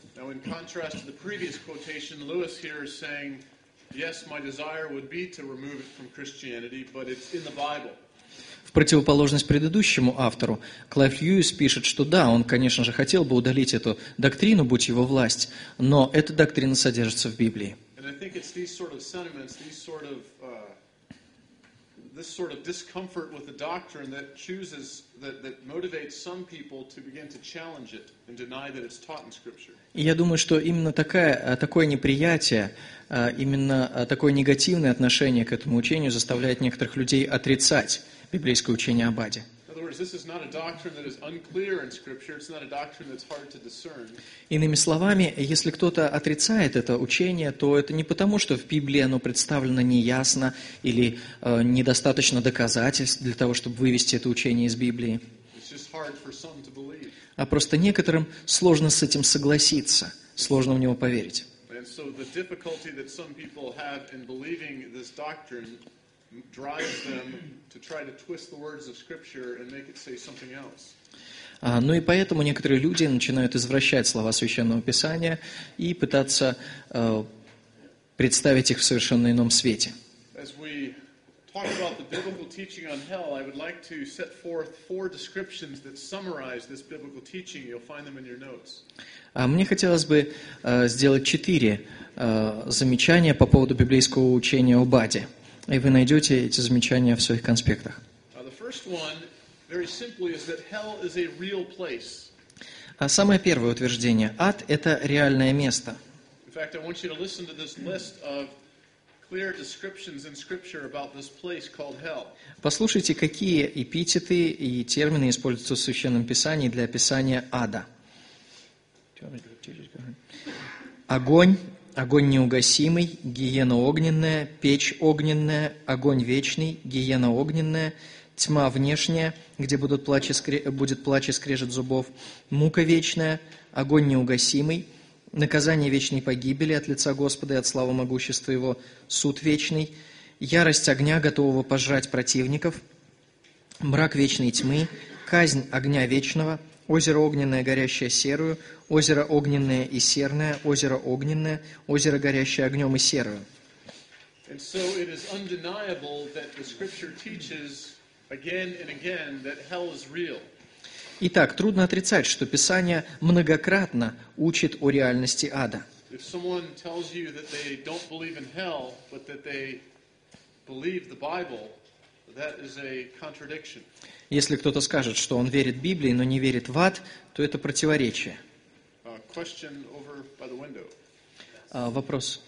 В противоположность предыдущему автору, Клайв Льюис пишет, что да, он, конечно же, хотел бы удалить эту доктрину, будь его власть, но эта доктрина содержится в Библии. this sort of discomfort with the doctrine that motivates some people to begin to challenge it and deny that it's taught in Scripture. И я думаю, что именно такое неприятие, именно такое негативное отношение к этому учению заставляет некоторых людей отрицать библейское учение об аде. Иными словами, если кто-то отрицает это учение, то это не потому, что в Библии оно представлено неясно или недостаточно доказательств для того, чтобы вывести это учение из Библии. А просто некоторым сложно с этим согласиться, сложно в него поверить. Ну и поэтому некоторые люди начинают извращать слова Священного Писания и пытаться представить их в совершенно ином свете. Talk about the biblical teaching on hell, I would like to set forth 4 descriptions that summarize this biblical teaching. You'll find them in your notes. Мне хотелось бы сделать 4 замечания по поводу библейского учения об аде. И вы найдете эти замечания в своих конспектах. The first one, very simply, is that hell is a real place. Самое первое утверждение. Ад – это реальное место. In fact, I want you to listen to this list of clear descriptions in Scripture about this place called hell. Послушайте, какие эпитеты и термины используются в Священном Писании для описания ада. Огонь, огонь неугасимый, гиена огненная, печь огненная, огонь вечный, гиена огненная, тьма внешняя, где будет плач и скрежет зубов, мука вечная, огонь неугасимый, наказание вечной погибели от лица Господа и от славы могущества Его, суд вечный, ярость огня, готового пожрать противников, мрак вечной тьмы, казнь огня вечного, озеро огненное, горящее серую, озеро огненное и серное, озеро огненное, озеро, горящее огнем и серую. And so it is undeniable that the Scripture teaches again and again that hell is real. Итак, трудно отрицать, что Писание многократно учит о реальности ада. If someone tells you that they don't believe in hell, but that they believe the Bible, that is a contradiction. Если кто-то скажет, что он верит в Библию, но не верит в ад, то это противоречие. Question over by the window. Вопрос.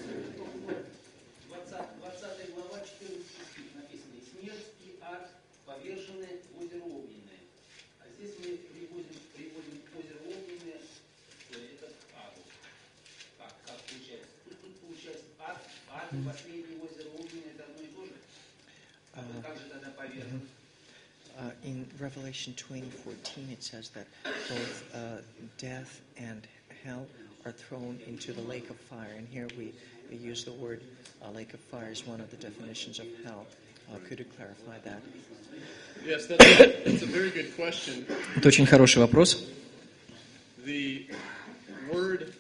20 глава, 14 стих написано: «Смерть и ад повержены в озеро огненное». А здесь мы приводим озеро огненное, что это к аду. Как получается? Тут получается ад и последнее озеро огненное — это одно и то же. Как же тогда повержен? In Revelation 20:14, it says that both death and hell are thrown into the lake of fire. And here we use the word lake of fire as one of the definitions of hell. Could you clarify that? Yes, that's a very good question. Это очень хороший вопрос. The word,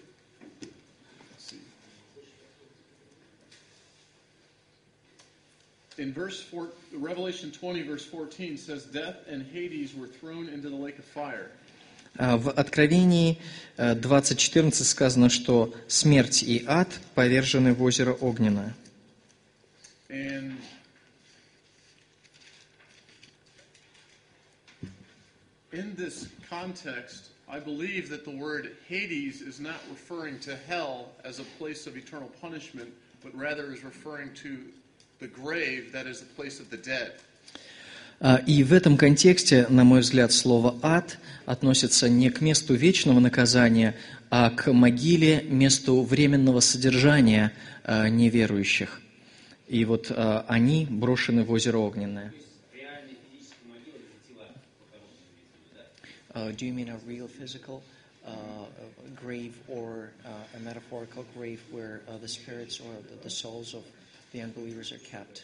in Revelation 20, verse 14 says, "Death and Hades were thrown into the lake of fire." В Откровении 20:14 сказано, что смерть и ад повержены в озеро огненное. And in this context, I believe that the word Hades is not referring to hell as a place of eternal punishment, but rather is referring to the grave, that is the place of the dead. И в этом контексте, на мой взгляд, слово «ад» относится не к месту вечного наказания, а к могиле, месту временного содержания неверующих. И вот они брошены в озеро огненное. Do you mean a real physical grave or a metaphorical grave where the spirits or the souls of the unbelievers are kept?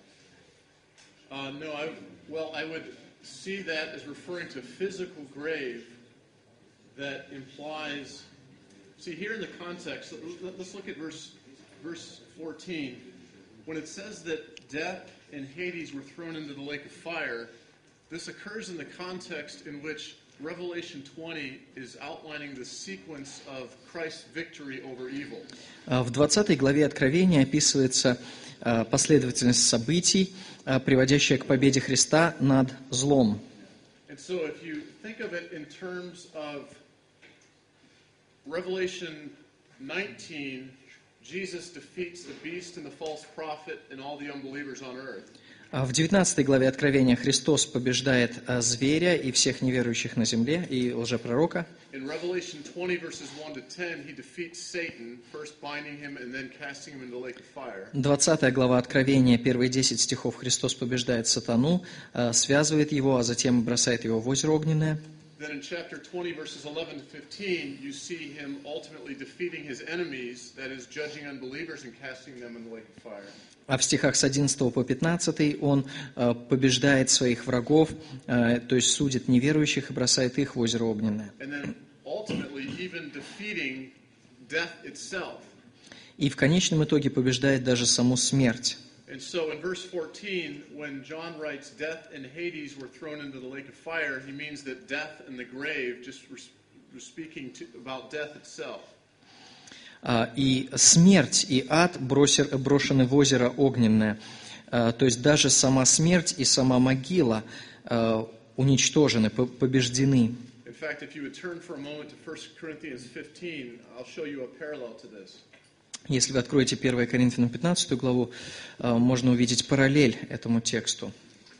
No, I would see that as referring to a physical grave that implies. See, here in the context, let's look at verse 14. When it says that death and Hades were thrown into the lake of fire, this occurs in the context in which Revelation 20 is outlining the sequence of Christ's victory over evil. В 20 главе Откровения описывается последовательность событий, приводящая к победе Христа над злом. And so if you think of it in terms of Revelation 19, Jesus defeats the beast and the false prophet and all the unbelievers on earth. В 19 главе Откровения Христос побеждает зверя и всех неверующих на земле, и лжепророка. In Revelation 20, verses 1 to 10, he defeats Satan, first binding him and then casting him into the lake of fire. 20 глава Откровения, первые 10 стихов, Христос побеждает сатану, связывает его, а затем бросает его в озеро огненное. Then in chapter 20, verses 11 to 15, you see him ultimately defeating his enemies, that is, judging unbelievers and casting them in the lake of fire. А в стихах с 11 по 15 он побеждает своих врагов, то есть судит неверующих и бросает их в озеро огненное. And then ultimately even defeating death itself. И в конечном итоге побеждает даже саму смерть. And so in verse 14, when John writes, death and Hades were thrown into the lake of fire, he means that death and the grave just were speaking about death itself. И смерть и ад брошены в озеро огненное. То есть даже сама смерть и сама могила уничтожены, побеждены. In fact, if you would turn for a moment to 1 Corinthians 15, I'll show you a parallel to this. Если вы откроете 1 Коринфянам 15 главу, можно увидеть параллель этому тексту.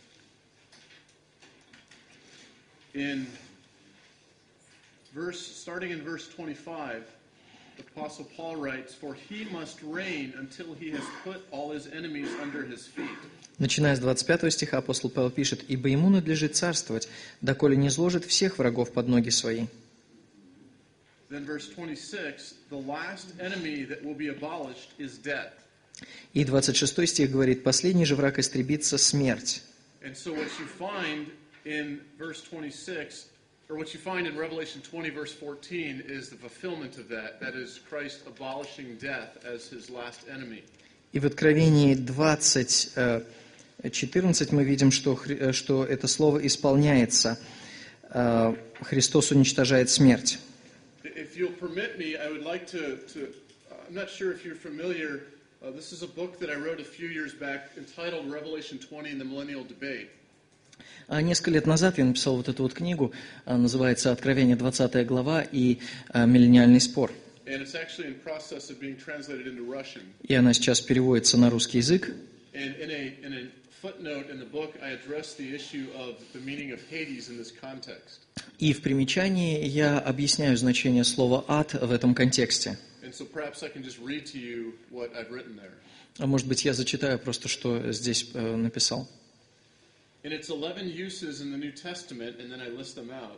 Starting in verse 25, the Apostle Paul writes, "For he must reign until he has put all his enemies under his feet." Начиная с 25 стиха, апостол Павел пишет: «Ибо ему надлежит царствовать, доколе не изложит всех врагов под ноги свои». Then verse 26, the last enemy that will be abolished is death. И 26 стих говорит: «Последний же враг истребится — смерть». And so what you find in verse 26, or what you find in Revelation 20, verse 14, is the fulfillment of that. That is Christ abolishing death as his last enemy. И в Откровении 20:14 мы видим, что это слово исполняется. Христос уничтожает смерть. If you'll permit me, I would like to I'm not sure if you're familiar, this is a book that I wrote a few years back entitled Revelation 20 and the Millennial Debate. Несколько лет назад я написал вот эту вот книгу, называется «Откровение, 20 глава и миллениальный спор». And it's actually in process of being translated into Russian. И она сейчас переводится на русский язык. And in a footnote in the book, I address the issue of the meaning of Hades in this context. И в примечании я объясняю значение слова «ад» в этом контексте. And so perhaps I can just read to you what I've written there. А может быть, я зачитаю просто, что здесь написал. In its 11 uses in the New Testament, and then I list them out.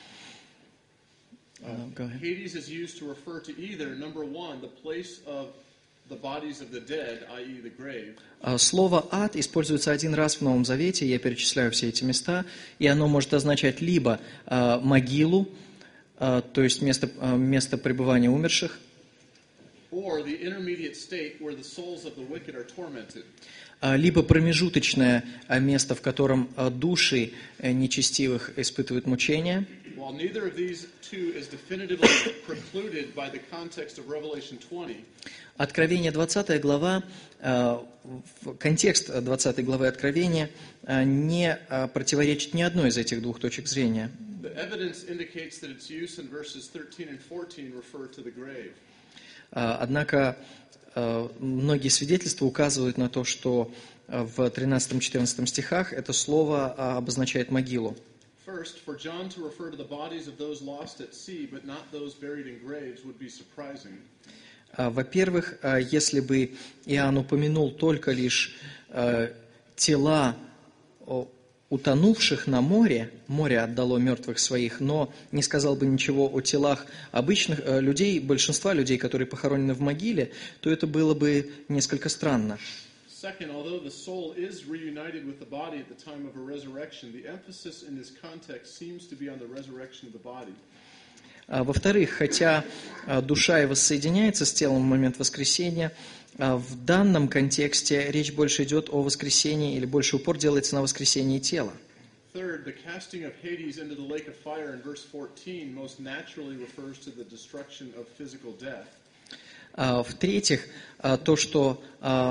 Go ahead. Hades is used to refer to either, number one, the place of the bodies of the dead, i.e. the grave. Слово «ад» используется один раз в Новом Завете, я перечисляю все эти места, и оно может означать либо могилу, то есть место пребывания умерших, Or the intermediate state where the souls of the wicked are tormented. Либо промежуточное место, в котором души нечестивых испытывают мучения. While neither of these two is definitively precluded by the context of Revelation 20, Откровение 20 глава, контекст 20 главы Откровения не противоречит ни одной из этих двух точек зрения. the evidence indicates that its use in verses 13 and 14 refer to the grave. Однако многие свидетельства указывают на то, что в 13-14 стихах это слово обозначает могилу. First, for John to refer to the bodies of those lost at sea, but not those buried in graves, would be surprising. Во-первых, если бы Иоанн упомянул только лишь тела утонувших на море, море отдало мертвых своих, но не сказал бы ничего о телах обычных людей, большинства людей, которые похоронены в могиле, то это было бы несколько странно. Second, although the soul is reunited with the body at the time of a resurrection, the emphasis in this context seems to be on the resurrection of the body. Во-вторых, хотя душа и воссоединяется с телом в момент воскресения, в данном контексте речь больше идет о воскресении, или больше упор делается на воскресении тела. Third, the casting of Hades into the lake of fire in verse 14 most naturally refers to the destruction of physical death. В-третьих, то, что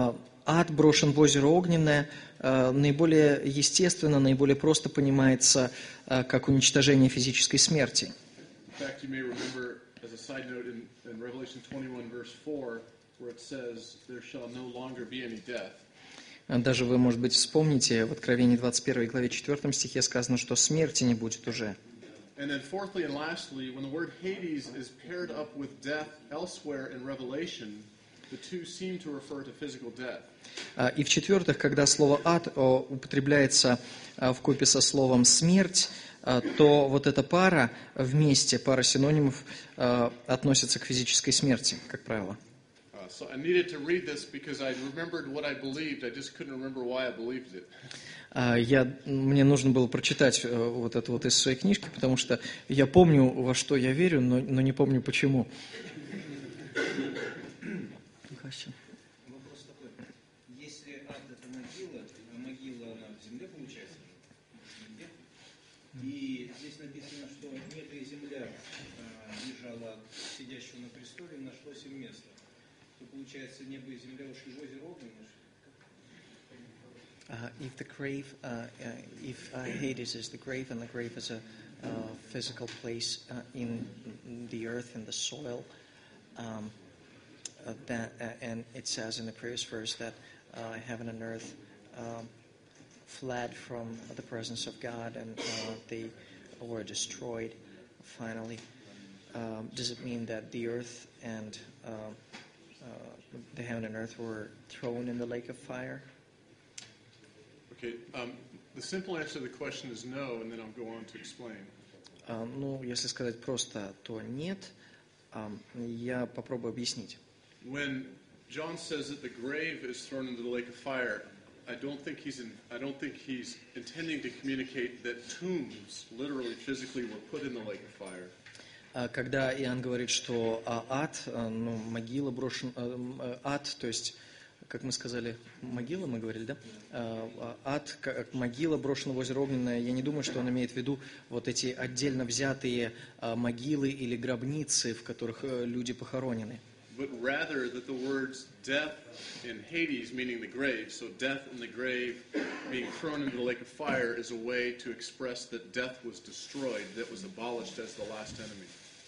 ад брошен в озеро огненное наиболее естественно, наиболее просто понимается как уничтожение физической смерти. In fact, you may remember, as a side note, in Revelation 21, verse 4, where it says, "There shall no longer be any death." Даже вы, может быть, вспомните, в Откровении 21 главе 4 стихе сказано, что смерти не будет уже. And then fourthly and lastly, when the word Hades is paired up with death elsewhere in Revelation, the two seem to refer to physical death. И в-четвертых, когда слово «ад» употребляется вкупе со словом «смерть», то вот эта пара вместе, пара синонимов, относится к физической смерти, как правило. So I needed to read this because I remembered what I believed. I just couldn't remember why I believed it. Мне нужно было прочитать вот это вот из своей книжки, потому что я помню, во что я верю, но не помню почему. Вопрос такой. Если ад это могила, а могила она в земле получается? И здесь написано, что небо и земля лежало сидящего на престоле, нашлось им место. То получается, небо и земля ушли в озеро огненное? If the grave, if Hades is the grave, and the grave is a physical place in the earth, in the soil, and it says in the previous verse that heaven and earth fled from the presence of God, and they were destroyed finally. Does it mean that the earth and the heaven and earth were thrown in the lake of fire? Okay, the simple answer to the question is no, and then I'll go on to explain. Ну, если сказать просто, то нет. Я попробую объяснить. When John says that the grave is thrown into the lake of fire, I don't think he's intending to communicate that tombs, literally, physically, were put in the lake of fire. Когда Иоанн говорит, что ад, ну, могила брошен, ад, то есть, как мы сказали, могила, мы говорили, да? Ад, как могила брошена в озеро огненное, я не думаю, что он имеет в виду вот эти отдельно взятые могилы или гробницы, в которых люди похоронены. But rather that the words death in Hades, meaning the grave, so death in the grave being thrown into the lake of fire is a way to express that death was destroyed, that was abolished as the last enemy.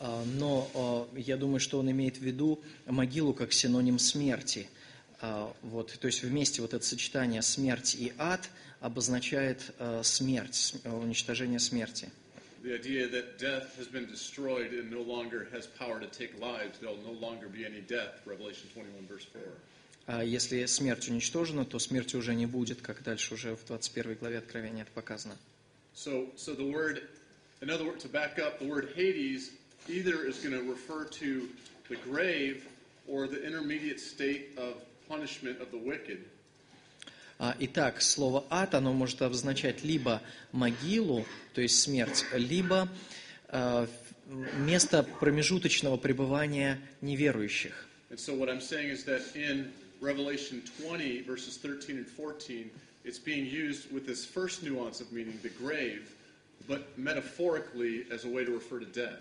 Но я думаю, что он имеет в виду могилу как синоним смерти. Вот, то есть вместе вот это сочетание смерть и ад обозначает смерть, уничтожение смерти. The idea that death has been destroyed and no longer has power to take lives, there'll no longer be any death, Revelation 21, verse 4. Если смерть уничтожена, то смерти уже не будет, как дальше уже в 21 главе Откровения это показано. So the word, in other words, to back up, the word Hades either is going to refer to the grave or the intermediate state of punishment of the wicked. Итак, слово «ад», оно может обозначать либо могилу, то есть смерть, либо место промежуточного пребывания неверующих. And so what I'm saying is that in Revelation 20, verses 13 and 14, it's being used with this first nuance of meaning, the grave, but metaphorically as a way to refer to death.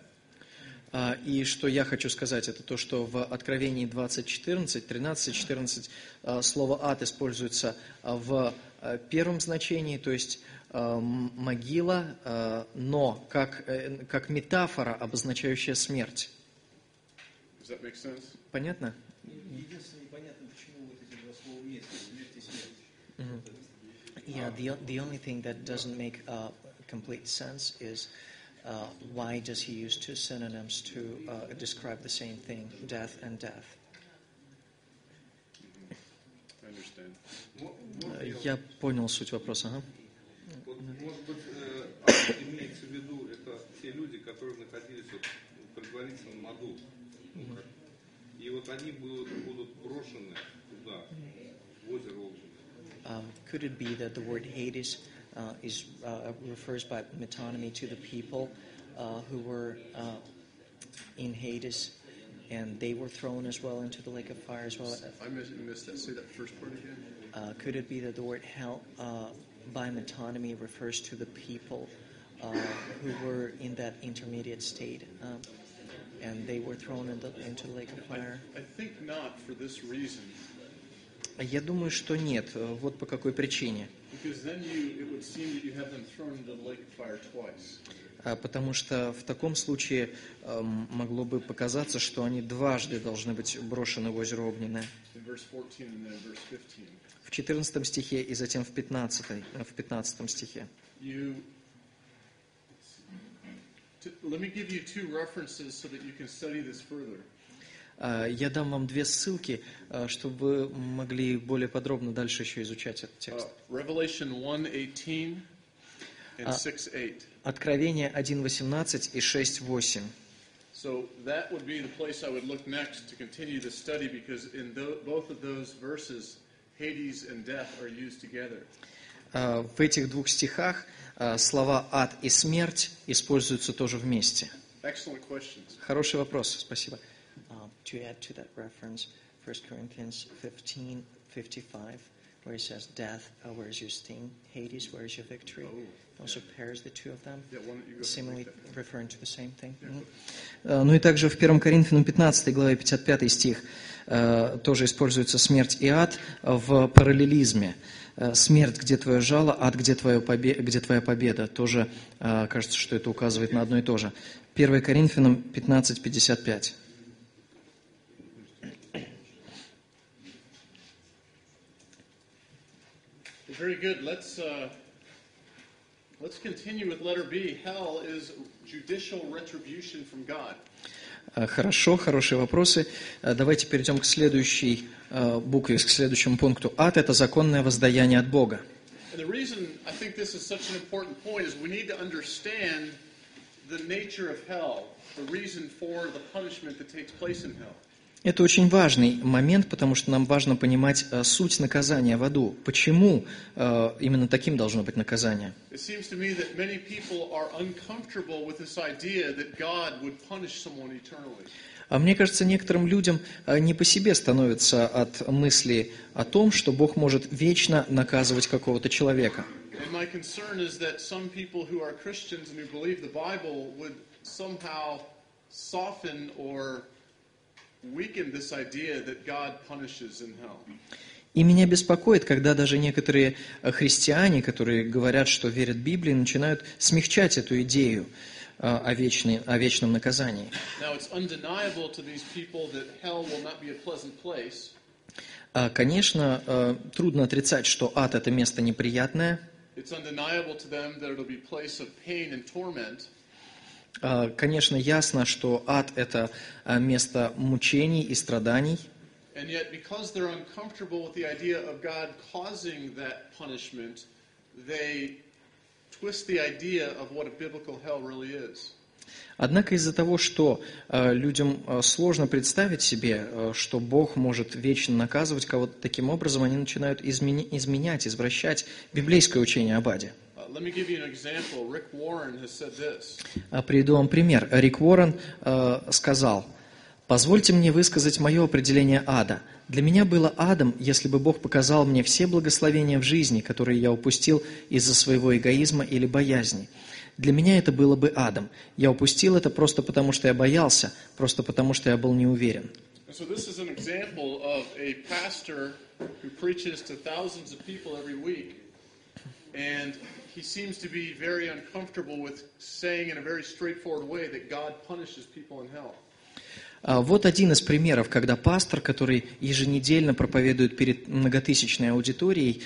И что я хочу сказать, это то, что в Откровении 20:14, 13:14 слово «ад» используется в первом значении, то есть могила, но как метафора, обозначающая смерть. Does that make sense? Понятно? Единственное, непонятно, почему вот эти два слова вместе, смерть и смерть. Yeah, the only thing that doesn't make complete sense is why does he use two synonyms to describe the same thing, death and death? I understand. Я понял суть вопроса. Ага. Вот, может быть, ад имеется в виду, это те люди, которые находились вот в предварительном аду. И вот они будут брошены туда, в озеро огненное. Could it be that the word Hades refers by metonymy to the people who were in Hades, and they were thrown as well into the lake of fire as well? I missed that. Say that first part again. Could it be that the word hell by metonymy refers to the people who were in that intermediate state, and they were thrown into the lake of fire? I think not for this reason. Я думаю, что нет. Вот по какой причине. Because then it would seem that you have them thrown into the lake of fire twice. Потому что в таком случае могло бы показаться, что они дважды должны быть брошены в озеро Огненное. In verse 14 and then verse 15. В 14 стихе и затем в 15 стихе. Let me give you two references so that you can study this further. Я дам вам две ссылки, чтобы вы могли более подробно дальше еще изучать этот текст. Revelation 1:18 and 6:8. Откровение 1:18 и 6:8. So that would be the place I would look next to continue the study, because in both of those verses, Hades and death are used together. В этих двух стихах слова «ад» и «смерть» используются тоже вместе. Excellent questions. Хороший вопрос, спасибо. To add to that reference, 1 Corinthians 15:55, where it says, "Death, where is your sting? Hades, where is your victory?" Also pairs the two of them, seemingly referring to the same thing. Ну и также в 1 Коринфянам 15 главе 55 стих тоже используется смерть и ад в параллелизме. Смерть, где твое жало, ад, где твоя победа. Тоже кажется, что это указывает на одно и то же. 1 Коринфянам 15:55. Very good. Let's continue with letter B. Hell is judicial retribution from God. Хорошо, хорошие вопросы. Давайте перейдем к следующей букве, к следующему пункту. Ад – это законное воздаяние от Бога. And the reason I think this is such an important point is we need to understand the nature of hell, the reason for the punishment that takes place in hell. Это очень важный момент, потому что нам важно понимать суть наказания в аду. Почему именно таким должно быть наказание? It seems to me that many people are uncomfortable with this idea that God would punish someone eternally. А мне кажется, некоторым людям не по себе становится от мысли о том, что Бог может вечно наказывать какого-то человека. And my concern is that some people who are Christians and who believe the Bible would somehow soften or weaken this idea that God punishes in hell. И меня беспокоит, когда даже некоторые христиане, которые говорят, что верят в Библию, начинают смягчать эту идею о вечном наказании. Now, it's undeniable to these people that hell will not be a pleasant place. Конечно, трудно отрицать, что ад – это место неприятное. It's undeniable to them that it'll be a place of pain and torment. Конечно, ясно, что ад – это место мучений и страданий. And yet, because they're uncomfortable with the idea of God causing that punishment, they twist the idea of what a biblical hell really is. Однако из-за того, что людям сложно представить себе, что Бог может вечно наказывать кого-то таким образом, они начинают изменять, извращать библейское учение об аде. Let me give you an example. Rick Warren has said this. Приведу вам пример. Рик Уоррен сказал: «Позвольте мне высказать мое определение ада. Для меня было адом, если бы Бог показал мне все благословения в жизни, которые я упустил из-за своего эгоизма или боязни. Для меня это было бы адом. Я упустил это просто потому, что я боялся, просто потому, что я был не уверен». So this is an example of a pastor who preaches to thousands of people every week, and he seems to be very uncomfortable with saying in a very straightforward way that God punishes people in hell. Вот один из примеров, когда пастор, который еженедельно проповедует перед многотысячной аудиторией,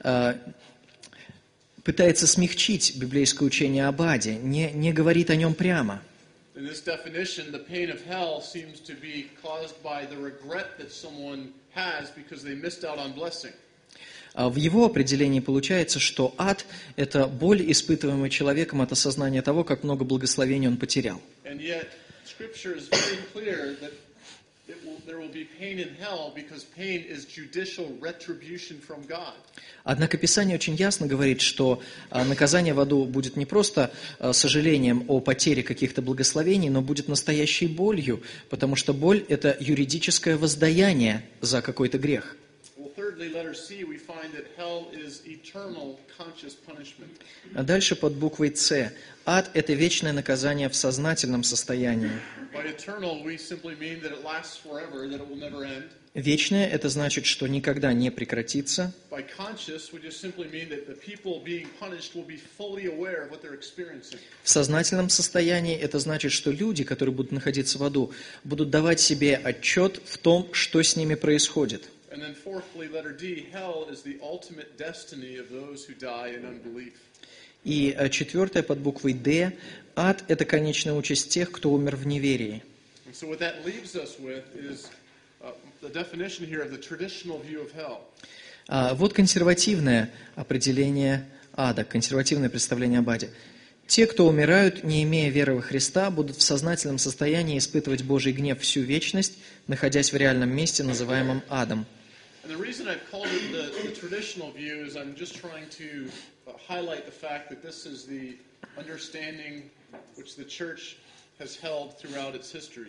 пытается смягчить библейское учение об аде, не говорит о нем прямо. In this definition, the pain of hell seems to be caused by the regret that someone has because they missed out on blessing. В его определении получается, что ад – это боль, испытываемая человеком от осознания того, как много благословений он потерял. And yet, Scripture is very clear that there will be pain in hell because pain is judicial retribution from God. Однако Писание очень ясно говорит, что наказание в аду будет не просто сожалением о потере каких-то благословений, но будет настоящей болью, потому что боль – это юридическое воздаяние за какой-то грех. Thirdly, letter C, we find that hell is eternal conscious punishment. А дальше под буквой «С». Ад – это вечное наказание в сознательном состоянии. By eternal, we simply mean that it lasts forever, that it will never end. Вечное – это значит, что никогда не прекратится. By conscious, we just simply mean that the people being punished will be fully aware of what they're experiencing. В сознательном состоянии это значит, что люди, которые будут находиться в аду, будут давать себе отчет в том, что с ними происходит. And then fourthly, letter D, hell is the ultimate destiny of those who die in unbelief. И четвертое под буквой «Д» – ад – это конечная участь тех, кто умер в неверии. And so what that leaves us with is the definition here of the traditional view of hell. Вот консервативное определение ада, консервативное представление об аде. Те, кто умирают, не имея веры во Христа, будут в сознательном состоянии испытывать Божий гнев всю вечность, находясь в реальном месте, называемом адом. And the reason I've called it the traditional view is I'm just trying to highlight the fact that this is the understanding which the church has held throughout its history.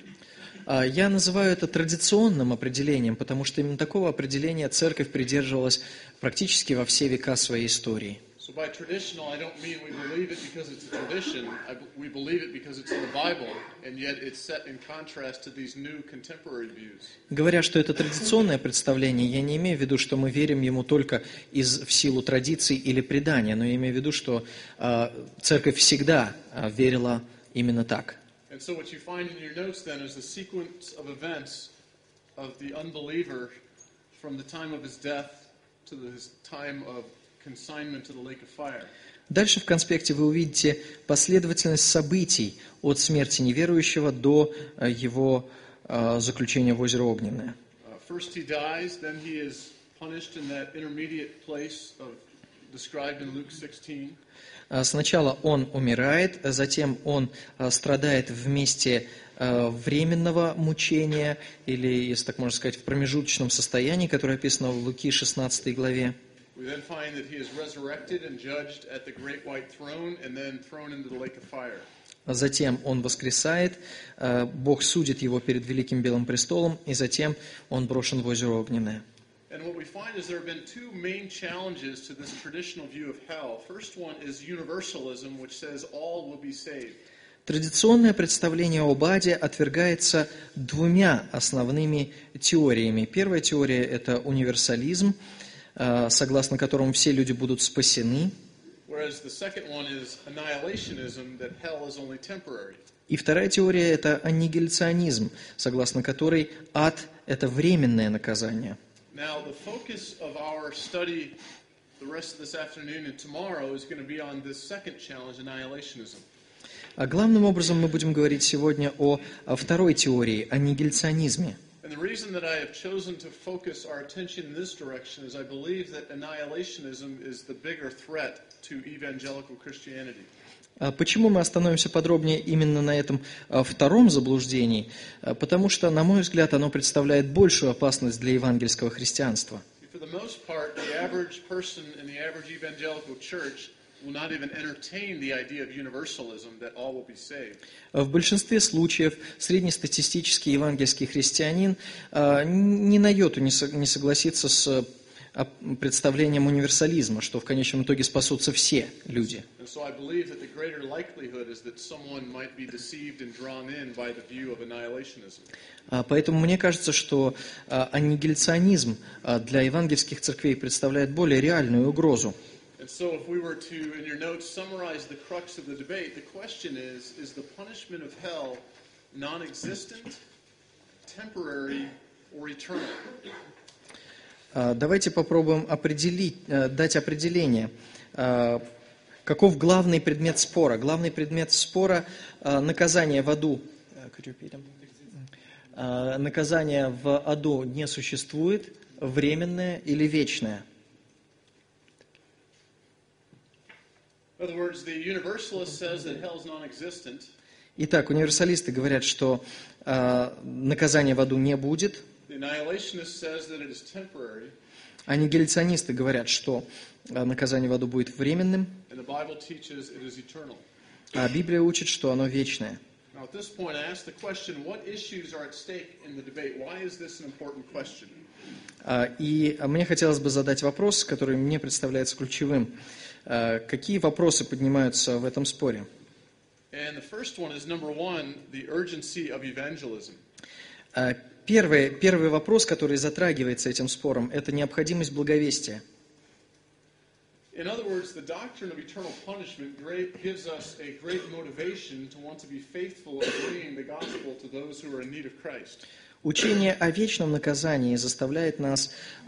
Я называю это традиционным определением, потому что именно такого определения церковь придерживалась практически во все века своей истории. So by traditional, I don't mean we believe it because it's a tradition. We believe it because it's in the Bible, and yet it's set in contrast to these new contemporary views. Говоря, что это традиционное представление, я не имею в виду, что мы верим ему только в силу традиций или предания, но я имею в виду, что церковь всегда верила именно так. And so what you find in your notes then is the sequence of events of the unbeliever from the time of his death to his time of consignment to the lake of fire. Дальше в конспекте вы увидите последовательность событий от смерти неверующего до его заключения в озеро Огненное. First he dies, then he is punished in that intermediate place described in Luke 16. Сначала он умирает, затем он страдает в месте временного мучения, или, если так можно сказать, в промежуточном состоянии, которое описано в Луки 16 главе. We then find that he is resurrected and judged at the great white throne and then thrown into the lake of fire. Затем он воскресает, Бог судит его перед Великим Белым престолом, и затем он брошен в озеро Огненное. And what we find is there have been two main challenges to this traditional view of hell. First one is universalism, which says all will be saved. Традиционное представление об аде отвергается двумя основными теориями. Первая теория – это универсализм, согласно которому все люди будут спасены. Whereas the second one is annihilationism, that hell is only temporary. И вторая теория – это аннигиляционизм, согласно которой ад – это временное наказание. Now, the focus of our study the rest of this afternoon and tomorrow is going to be on this second challenge, annihilationism. А главным образом мы будем говорить сегодня о второй теории – аннигиляционизме. And the reason that I have chosen to focus our attention in this direction is I believe that annihilationism is the bigger threat to evangelical Christianity. Почему мы остановимся подробнее именно на этом втором заблуждении? Потому что, на мой взгляд, оно представляет большую опасность для евангельского христианства. For the most part, the average person in the average evangelical church will not even entertain the idea of universalism, that all will be saved. В большинстве случаев среднестатистический евангельский христианин ни на йоту не согласится с представлением универсализма, что в конечном итоге спасутся все люди. And so I believe that the greater likelihood is that someone might be deceived and drawn in by the view of annihilationism. Поэтому мне кажется, что аннигиляционизм для евангельских церквей представляет более реальную угрозу. And so if we were to, in your notes, summarize the crux of the debate, the question is the punishment of hell non-existent, temporary, or eternal? Давайте попробуем дать определение. Каков главный предмет спора? Главный предмет спора – наказание в аду. Наказание в аду не существует, временное или вечное. In other words, the universalist says that hell is non-existent. Итак, универсалисты говорят, что наказания в аду не будет. The annihilationist says that it is temporary. Аннигиляционисты говорят, что наказание в аду будет временным, And the Bible teaches it is eternal. а Библия учит, что оно вечное. Now, at this point, I ask the question, what issues are at stake in the debate? Why is this an important question? И мне хотелось бы задать вопрос, который мне представляется ключевым. Какие вопросы поднимаются в этом споре? And the first one is, number one, the urgency of evangelism. Первый вопрос, который затрагивается этим спором, это необходимость благовестия. In other words, the doctrine of eternal punishment gives us a great motivation to want to be faithful in bringing the gospel to those who are in need of Christ. Учение о вечном наказании заставляет нас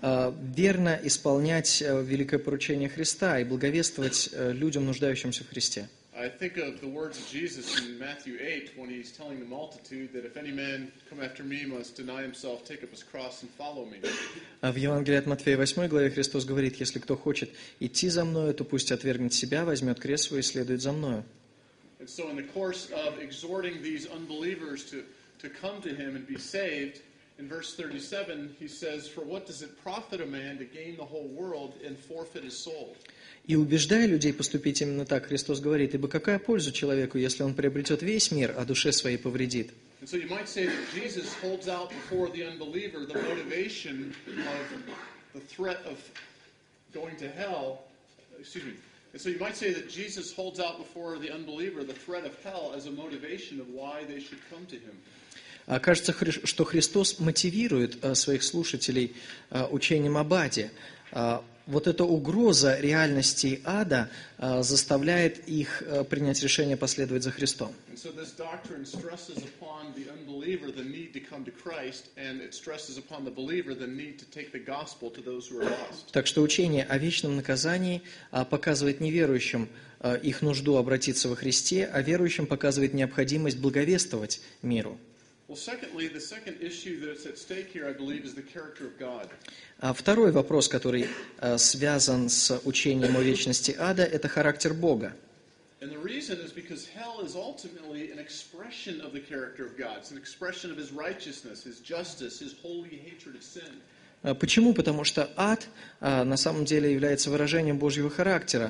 верно исполнять великое поручение Христа и благовествовать людям, нуждающимся в Христе. I think of the words of Jesus in Matthew 8 when he's telling the multitude that if any man come after me must deny himself, take up his cross and follow me. В Евангелии от Матфея 8 главе Христос говорит: «Если кто хочет идти за Мною, то пусть отвергнет себя, возьмет крест свой и следует за Мною». And so in the course of exhorting these unbelievers to come to him and be saved, in verse 37 he says, "For what does it profit a man to gain the whole world and forfeit his soul?" И убеждая людей поступить именно так, Христос говорит: «Ибо какая польза человеку, если он приобретет весь мир, а душе своей повредит?» And so you might say that Jesus holds out before the unbeliever the motivation of the threat of going to hell. Excuse me. And so you might say that Jesus holds out before the unbeliever the threat of hell as a motivation of why they should come to him. Кажется, что Христос мотивирует своих слушателей учением об аде. Вот эта угроза реальности ада заставляет их принять решение последовать за Христом. And so this doctrine stresses upon the unbeliever the need to come to Christ, and it stresses upon the believer the need to take the gospel to those who are lost. Так что учение о вечном наказании показывает неверующим их нужду обратиться во Христе, а верующим показывает необходимость благовествовать миру. Well, secondly, the second issue that's at stake here, I believe, is the character of God. Второй вопрос, который связан с учением о вечности ада, это характер Бога. And the reason is because hell is ultimately an expression of the character of God. It's an expression of His righteousness, His justice, His holy hatred of sin. Почему? Потому что ад на самом деле является выражением Божьего характера.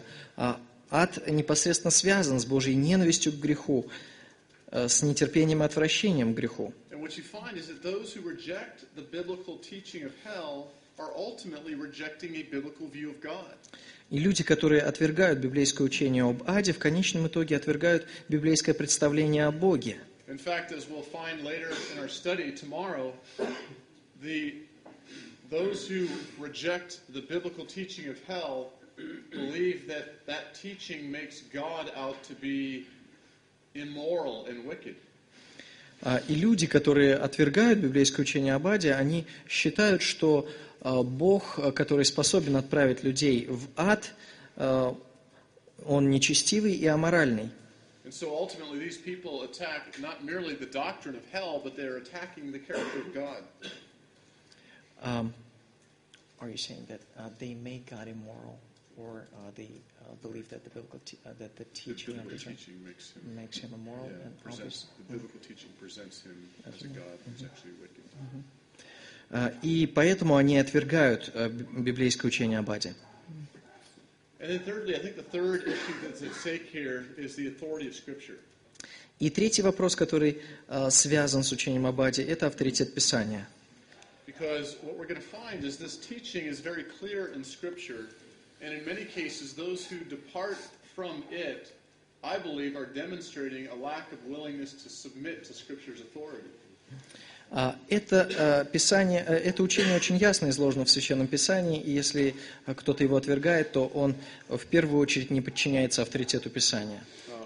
Ад непосредственно связан с Божьей ненавистью к греху, с нетерпением и отвращением к греху. And what you find is that those who reject the biblical teaching of hell are ultimately rejecting a biblical view of God. И люди, которые отвергают библейское учение об аде, в конечном итоге отвергают библейское представление о Боге. In fact, as we'll find later in our study tomorrow, those who reject the biblical teaching of hell believe that that teaching makes God out to be immoral and wicked. И люди, которые отвергают библейское учение об аде, они считают, что Бог, который способен отправить людей в ад, Он нечестивый и аморальный. And so ultimately these people attack not merely the doctrine of hell, but they're attacking the character of God. Are you saying that they make God immoral, or they believe that the biblical that the teaching of the church makes him immoral? Yeah, And the biblical teaching presents him as a God who's actually wicked. И поэтому они отвергают библейское учение об аде. And then thirdly, I think the third issue that's at stake here is the authority of Scripture. И третий вопрос, который связан с учением об аде, это авторитет Писания. Because what we're going to find is this teaching is very clear in Scripture, and in many cases, those who depart from it, I believe, are demonstrating a lack of willingness to submit to Scripture's authority. Это учение очень ясно изложено в Священном Писании, и если кто-то его отвергает, то он в первую очередь не подчиняется авторитету Писания.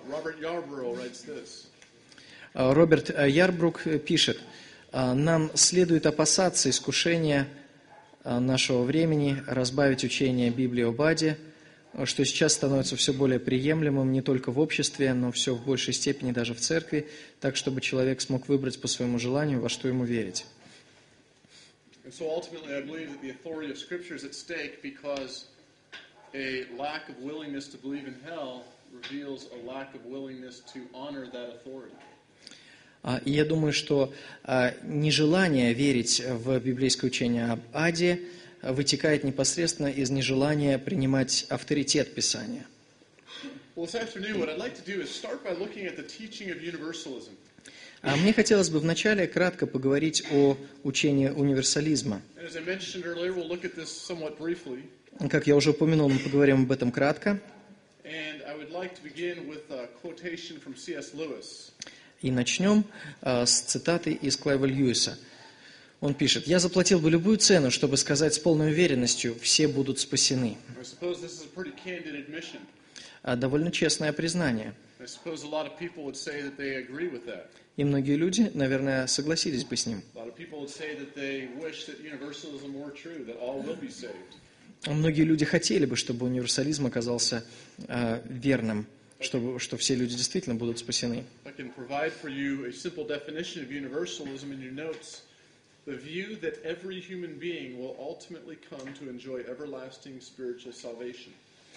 Роберт Ярбрук пишет: «Нам следует опасаться искушения нашего времени разбавить учение Библии об аде, что сейчас становится все более приемлемым не только в обществе, но все в большей степени даже в церкви, так, чтобы человек смог выбрать по своему желанию, во что ему верить». And so ultimately, I believe that the authority of Scripture is at stake because a lack of willingness to believe in hell reveals a lack of willingness to honor that authority. И я думаю, что нежелание верить в библейское учение об аде вытекает непосредственно из нежелания принимать авторитет Писания. Мне хотелось бы вначале кратко поговорить о учении универсализма. Как я уже упомянул, мы поговорим об этом кратко. И начнем с цитаты из Клайва Льюиса. Он пишет: «Я заплатил бы любую цену, чтобы сказать с полной уверенностью, все будут спасены». I suppose this is a pretty candid admission. Довольно честное признание. I suppose a lot of people would say that they agree with that. И многие люди, наверное, согласились бы с ним. A lot of people would say that they wish that universalism were true, that all will be saved. Многие люди хотели бы, чтобы универсализм оказался верным, что все люди действительно будут спасены. I can provide for you a simple definition of universalism in your notes. The view that every human being will ultimately come to enjoy everlasting spiritual salvation.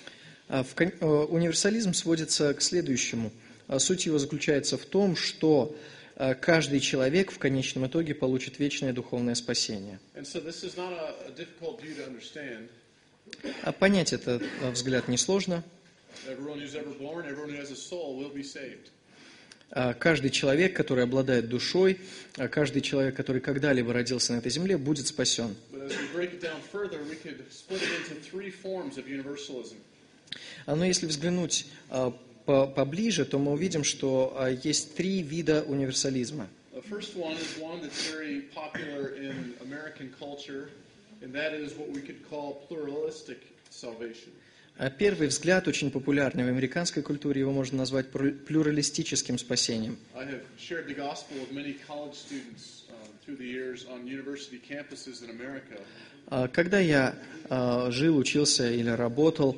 Универсализм сводится к следующему. Суть его заключается в том, что каждый человек в конечном итоге получит вечное духовное спасение. And so this is not a difficult view to understand. Понять этот взгляд несложно. Everyone who's ever born, everyone who has a soul will be saved. Каждый человек, который обладает душой, каждый человек, который когда-либо родился на этой земле, будет спасен. But as we break it down further, we could split it into three forms of universalism. Но если взглянуть поближе, то мы увидим, что есть три вида универсализма. The first one is one that's very popular in American culture, and that is what we could call pluralistic salvation. Первый взгляд, очень популярный в американской культуре, его можно назвать плюралистическим спасением. I have shared the gospel with many college students through the years on university campuses in America. Когда я жил, учился или работал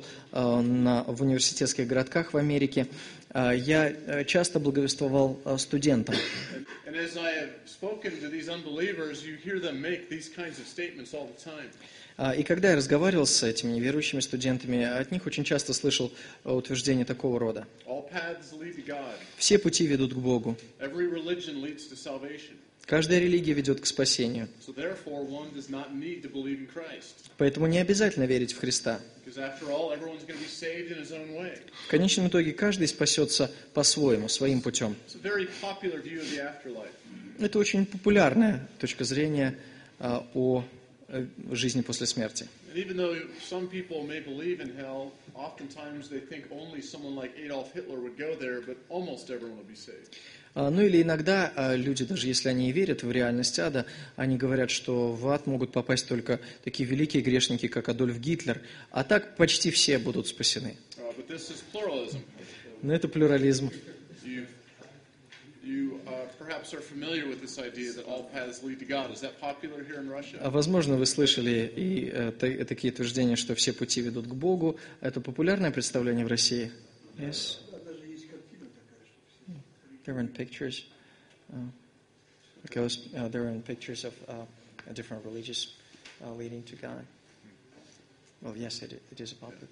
в университетских городках в Америке, я часто благовествовал студентам. And as I have spoken to these unbelievers, you hear them make these kinds of statements all the time. И когда я разговаривал с этими неверующими студентами, от них очень часто слышал утверждения такого рода. All paths lead to God. Все пути ведут к Богу. Every religion leads to salvation. Каждая религия ведет к спасению. So therefore, one does not need to believe in Christ. Поэтому не обязательно верить в Христа. Because after all, everyone's going to be saved in his own way. В конечном итоге каждый спасется по-своему, своим путем. It's a very popular view of the afterlife. Это очень популярная точка зрения о жизни после смерти. And even though some people may believe in hell, oftentimes they think only someone like Adolf Hitler would go there, but almost everyone will be saved. Ну или иногда люди, даже если они и верят в реальность ада, они говорят, что в ад могут попасть только такие великие грешники, как Адольф Гитлер, а так почти все будут спасены. But this is pluralism. Но это плюрализм. You perhaps are familiar with this idea that all paths lead to God. Is that popular here in Russia? Возможно, вы слышали и такие утверждения, что все пути ведут к Богу. Это популярное представление в России? Yes. There were pictures. There were pictures of different religions leading to God. Well, yes, it is a popular.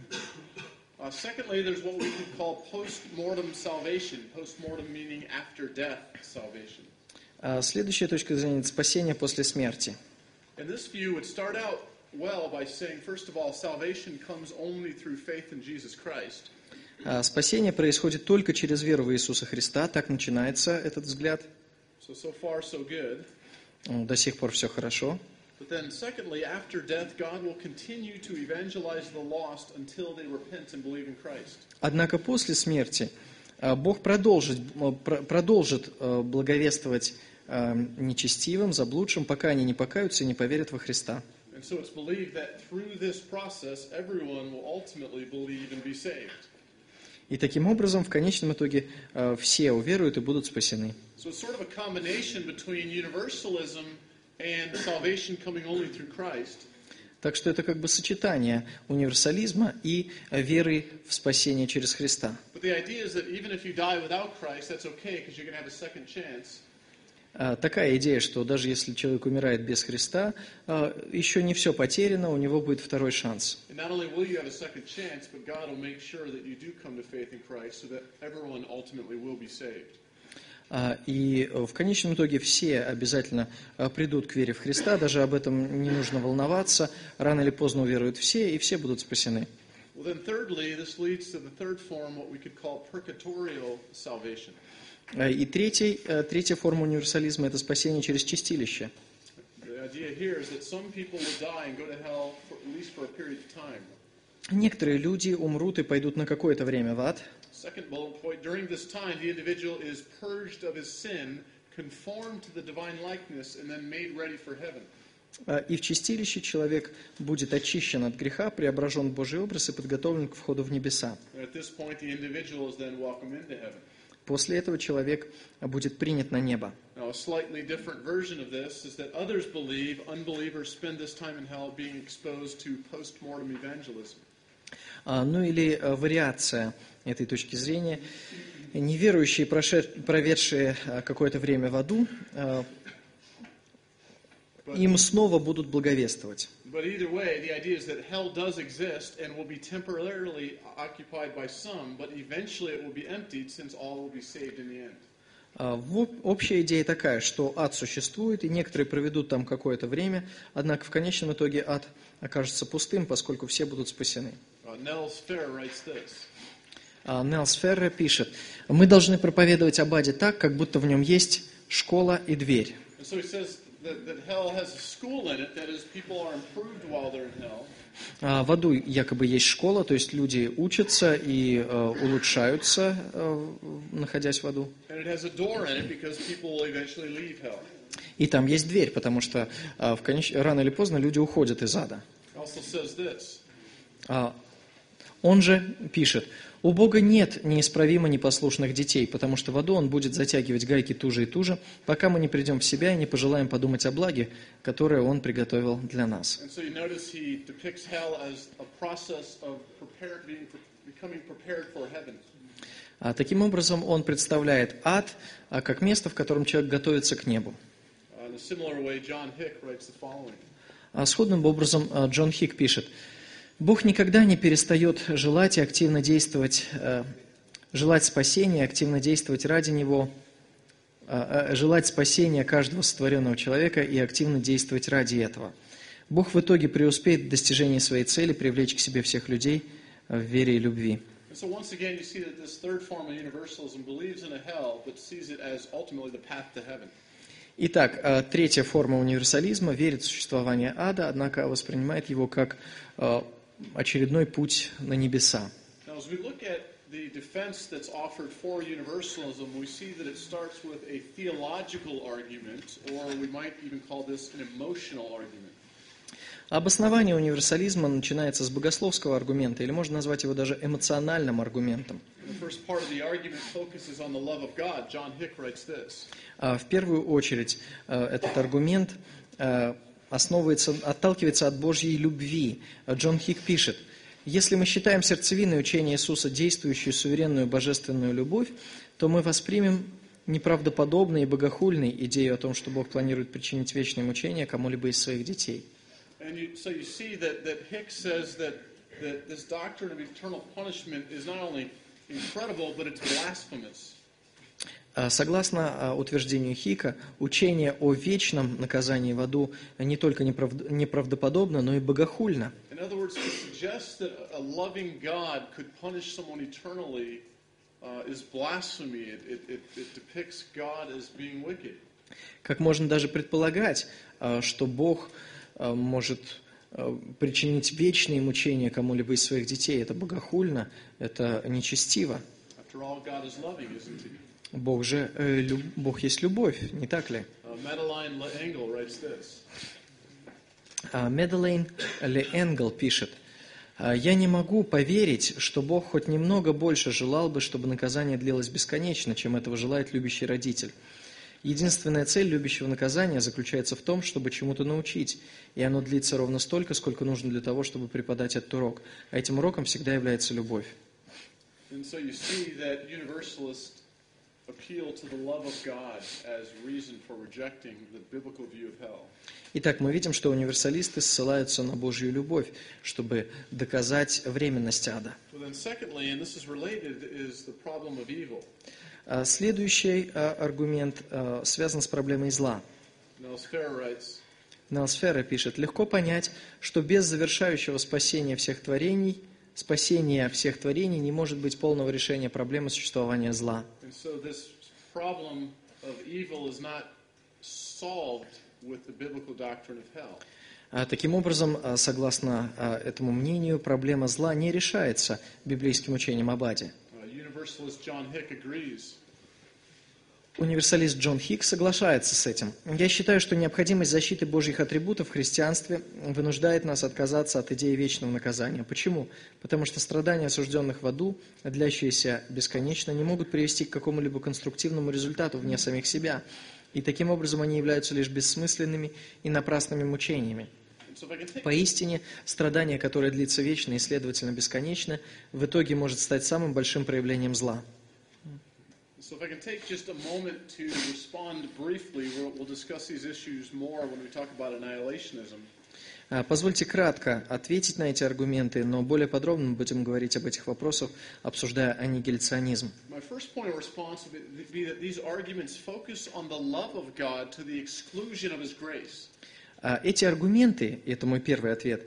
Secondly, there's what we could call post-mortem salvation. Post-mortem meaning after death salvation. Следующая точка зрения – это спасение после смерти. And this view would start out well by saying, first of all, salvation comes only through faith in Jesus Christ. Спасение происходит только через веру в Иисуса Христа. Так начинается этот взгляд. So far, so good. До сих пор все хорошо. But then, secondly, after death, God will continue to evangelize the lost until they repent and believe in Christ. Однако после смерти Бог продолжит благовествовать нечестивым, заблудшим, пока они не покаются и не поверят во Христа. And so it's believed that through this process, everyone will ultimately believe and be saved. И таким образом, в конечном итоге, все уверуют и будут спасены. So it's sort of a combination between universalism and salvation coming only through Christ. Так что это как бы сочетание универсализма и веры в спасение через Христа. But the idea is that even if you die without Christ, that's okay because you're going to have a second chance. Такая идея, что даже если человек умирает без Христа, еще не все потеряно, у него будет второй шанс. And not only will you have a second chance, but God will make sure that you do come to faith in Christ so that everyone ultimately will be saved. И в конечном итоге все обязательно придут к вере в Христа, даже об этом не нужно волноваться. Рано или поздно уверуют все, и все будут спасены. Well, then thirdly, this leads to the third form, what we could call purgatorial salvation. И третья форма универсализма – это спасение через чистилище. The idea here is that some people will die and go to hell for, at least for a period of time. Некоторые люди умрут и пойдут на какое-то время в ад. Second bullet point, during this time, the individual is purged of his sin conformed to the divine likeness and then made ready for heaven. И в чистилище человек будет очищен от греха, преображен в Божий образ и подготовлен к входу в небеса. At this point, the individual is then welcomed into heaven. После этого человек будет принят на небо. Now, a slightly different version of this is that others believe unbelievers spend this time in hell being exposed to post-mortem evangelism. Ну или вариация этой точки зрения. Неверующие, проведшие какое-то время в аду, им снова будут благовествовать. But either way, the idea is that hell does exist and will be temporarily occupied by some, but eventually it will be emptied since all will be saved in the end. Общая идея такая, что ад существует, и некоторые проведут там какое-то время, однако в конечном итоге ад окажется пустым, поскольку все будут спасены. Nels Ferrer writes this. Нелс Ферре пишет: «Мы должны проповедовать об аде так, как будто в нем есть школа и дверь». And so he says that hell has a school in it, that is, people are improved while they're in hell. В аду якобы есть школа, то есть люди учатся и улучшаются, находясь в аду. And it has a door in it because people will eventually leave hell. И там есть дверь, потому что рано или поздно люди уходят из ада. It also says this. Он же пишет: «У Бога нет неисправимо непослушных детей, потому что в аду Он будет затягивать гайки туже и туже, пока мы не придем в себя и не пожелаем подумать о благе, которое Он приготовил для нас». And so you notice he depicts hell as a process of becoming prepared for heaven. Таким образом, он представляет ад как место, в котором человек готовится к небу. In a similar way, John Hick writes the following. Сходным образом Джон Хик пишет: «Бог никогда не перестает желать и активно действовать, желать спасения, активно действовать ради Него, желать спасения каждого сотворенного человека и активно действовать ради этого. Бог в итоге преуспеет в достижении своей цели привлечь к себе всех людей в вере и любви». And so once again, you see that this third form of universalism believes in a hell, but sees it as ultimately the path to heaven. Итак, третья форма универсализма верит в существование ада, однако воспринимает его как очередной путь на небеса. Now, as we look at the defense that's offered for universalism, we see that it starts with a theological argument, or we might even call this an emotional argument. Обоснование универсализма начинается с богословского аргумента, или можно назвать его даже эмоциональным аргументом. The first part of the argument focuses on the love of God. John Hick writes this. В первую очередь этот аргумент отталкивается от Божьей любви. Джон Хик пишет: «Если мы считаем сердцевиной учения Иисуса действующую суверенную божественную любовь, то мы воспримем неправдоподобной и богохульной идею о том, что Бог планирует причинить вечные мучения кому-либо из своих детей». So you see that Hick says that this doctrine of eternal punishment is not only incredible, but it's blasphemous. Согласно утверждению Хика, учение о вечном наказании в аду не только неправдоподобно, но и богохульно. In other words, to suggest that a loving God could punish someone eternally is blasphemy. It depicts God as being wicked. Как можно даже предполагать, что Бог может причинить вечные мучения кому-либо из своих детей. Это богохульно, это нечестиво. After all, God is loving, isn't he? Бог есть любовь, не так ли? Madeleine L'Engle writes this. Меделейн Л'Енгл пишет: «Я не могу поверить, что Бог хоть немного больше желал бы, чтобы наказание длилось бесконечно, чем этого желает любящий родитель. Единственная цель любящего наказания заключается в том, чтобы чему-то научить, и оно длится ровно столько, сколько нужно для того, чтобы преподать этот урок. А этим уроком всегда является любовь». And so you see that universalists appeal to the love of God as reason for rejecting the biblical view of hell. Итак, мы видим, что универсалисты ссылаются на Божью любовь, чтобы доказать временность ада. Well, then secondly, and this is related, is the problem of evil. Следующий аргумент связан с проблемой зла. Nels Ferrer writes, Нелс Ферре пишет: «Легко понять, что без завершающего спасения всех творений не может быть полного решения проблемы существования зла». and so this problem of evil is not solved with the biblical doctrine of hell. Таким образом, согласно этому мнению, проблема зла не решается библейским учением об аде. Universalist John Hick agrees. Универсалист Джон Хикс соглашается с этим. «Я считаю, что необходимость защиты Божьих атрибутов в христианстве вынуждает нас отказаться от идеи вечного наказания. Почему? Потому что страдания осужденных в аду, длящиеся бесконечно, не могут привести к какому-либо конструктивному результату вне самих себя, и таким образом они являются лишь бессмысленными и напрасными мучениями. Поистине, страдание, которое длится вечно и, следовательно, бесконечно, в итоге может стать самым большим проявлением зла». So if I can take just a moment to respond briefly, we'll discuss these issues more when we talk about annihilationism. Позвольте кратко ответить на эти аргументы, но более подробно мы будем говорить об этих вопросах, обсуждая аннигиляционизм. My first point of response would be that these arguments focus on the love of God to the exclusion of His grace. Эти аргументы, это мой первый ответ,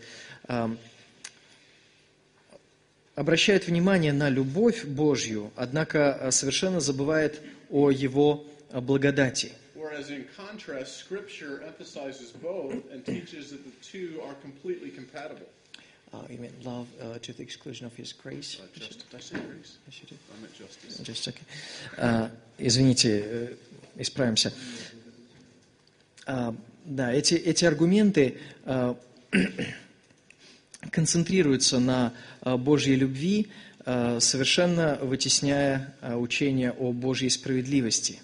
обращают внимание на любовь Божью, однако совершенно забывает о Его благодати. Whereas in contrast, Scripture emphasizes both and teaches that the two are completely compatible. You mean love to the exclusion of His grace? Did I say grace? I meant justice. Just okay. Извините, исправимся. Да, эти аргументы концентрируются на Божьей любви, совершенно вытесняя учение о Божьей справедливости.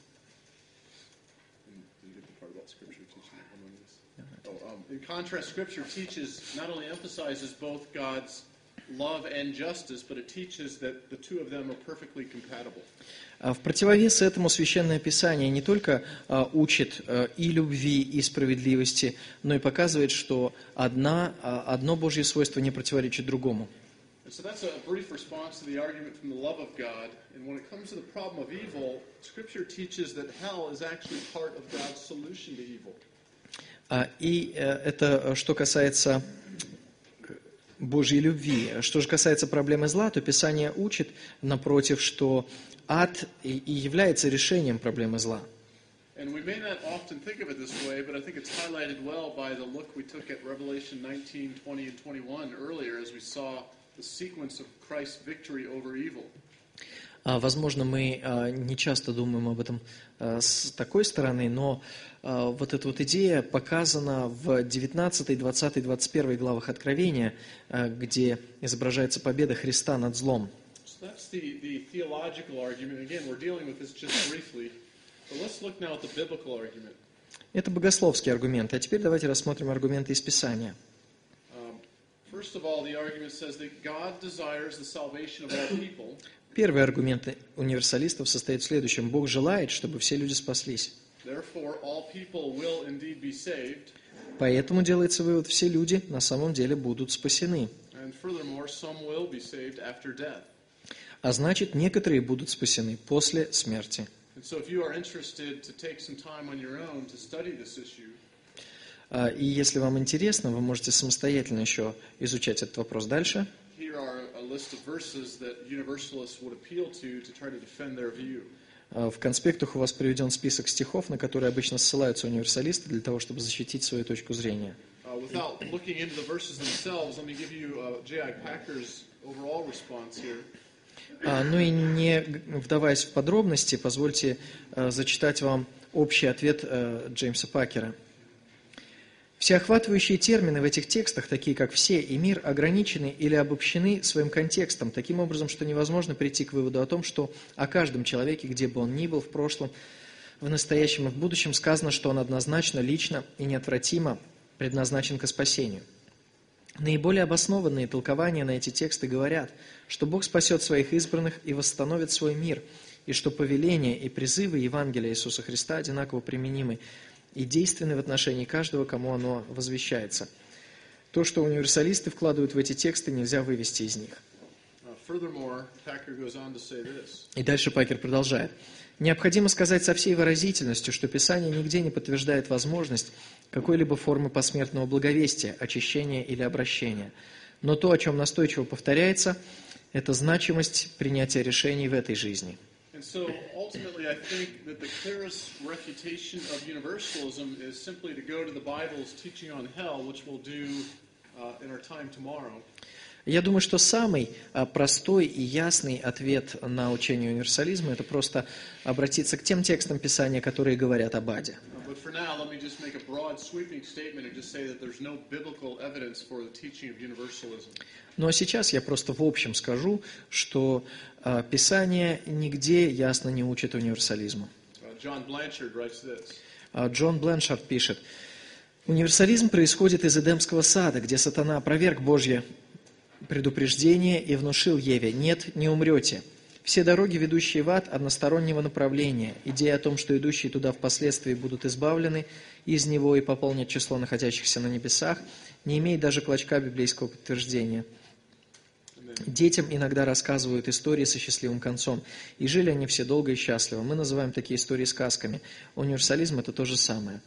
In contrast, Scripture teaches, not only emphasizes both God's love and justice, but it teaches that the two of them are perfectly compatible. В противовес этому Священное Писание не только учит и любви, и справедливости, но и показывает, что одно Божье свойство не противоречит другому. So that's a brief response to the argument from the love of God. And when it comes to the problem of evil, Scripture teaches that hell is actually part of God's solution to evil. И это что касается Божьей любви. Что же касается проблемы зла, то Писание учит, напротив, что ад и является решением проблемы зла. And we may not often think of it this way, but I think it's highlighted well by the look we took at Revelation 19, 20, and 21 earlier as we saw the sequence of Christ's victory over evil. Возможно, мы не часто думаем об этом с такой стороны, но вот эта вот идея показана в 19, 20, 21 главах Откровения, где изображается победа Христа над злом. So that's the theological argument. Again, we're dealing with this just briefly, but let's look now at the biblical argument. Это богословский аргумент. А теперь давайте рассмотрим аргументы из Писания. First of all, the argument says that God desires the salvation of all people. Первый аргумент универсалистов состоит в следующем. Бог желает, чтобы все люди спаслись. Therefore, all people will indeed be saved. Поэтому делается вывод, все люди на самом деле будут спасены. And furthermore, some will be saved after death. А значит, некоторые будут спасены после смерти. And so if you are interested to take some time on your own to study this issue, И если вам интересно, вы можете самостоятельно еще изучать этот вопрос дальше. here are a list of verses that universalists would appeal to try to defend their view. В конспектах у вас приведен список стихов, на которые обычно ссылаются универсалисты для того, чтобы защитить свою точку зрения. Without looking into the verses themselves, let me give you J.I. Packer's overall response here. Ну и не вдаваясь в подробности, позвольте зачитать вам общий ответ Джеймса Пакера. Всеохватывающие термины в этих текстах, такие как «все» и «мир», ограничены или обобщены своим контекстом, таким образом, что невозможно прийти к выводу о том, что о каждом человеке, где бы он ни был, в прошлом, в настоящем и в будущем, сказано, что он однозначно, лично и неотвратимо предназначен к спасению. Наиболее обоснованные толкования на эти тексты говорят, что Бог спасет своих избранных и восстановит свой мир, и что повеления и призывы Евангелия Иисуса Христа одинаково применимы и действенны в отношении каждого, кому оно возвещается. То, что универсалисты вкладывают в эти тексты, нельзя вывести из них. Furthermore, Packer goes on to say this. И дальше Пакер продолжает. Необходимо сказать со всей выразительностью, что Писание нигде не подтверждает возможность какой-либо формы посмертного благовестия, очищения или обращения. Но то, о чем настойчиво повторяется, это значимость принятия решений в этой жизни. And so, ultimately, I think that the clearest refutation of universalism is simply to go to the Bible's teaching on hell, which we'll do in our time tomorrow. Я думаю, что самый простой и ясный ответ на учение универсализма – это просто обратиться к тем текстам Писания, которые говорят об аде. But for now, let me just make a broad, sweeping statement and just say that there's no biblical evidence for the teaching of universalism. Но сейчас я просто в общем скажу, что Писание нигде ясно не учит универсализму. John Blanchard writes this. Джон Бленшард пишет: «Универсализм происходит из Эдемского сада, где сатана опроверг Божье предупреждение и внушил Еве: «Нет, не умрете». Все дороги, ведущие в ад, одностороннего направления. Идея о том, что идущие туда впоследствии будут избавлены из него и пополнят число находящихся на небесах, не имеет даже клочка библейского подтверждения. Детям иногда рассказывают истории со счастливым концом, и жили они все долго и счастливо. Мы называем такие истории сказками. Универсализм – это то же самое».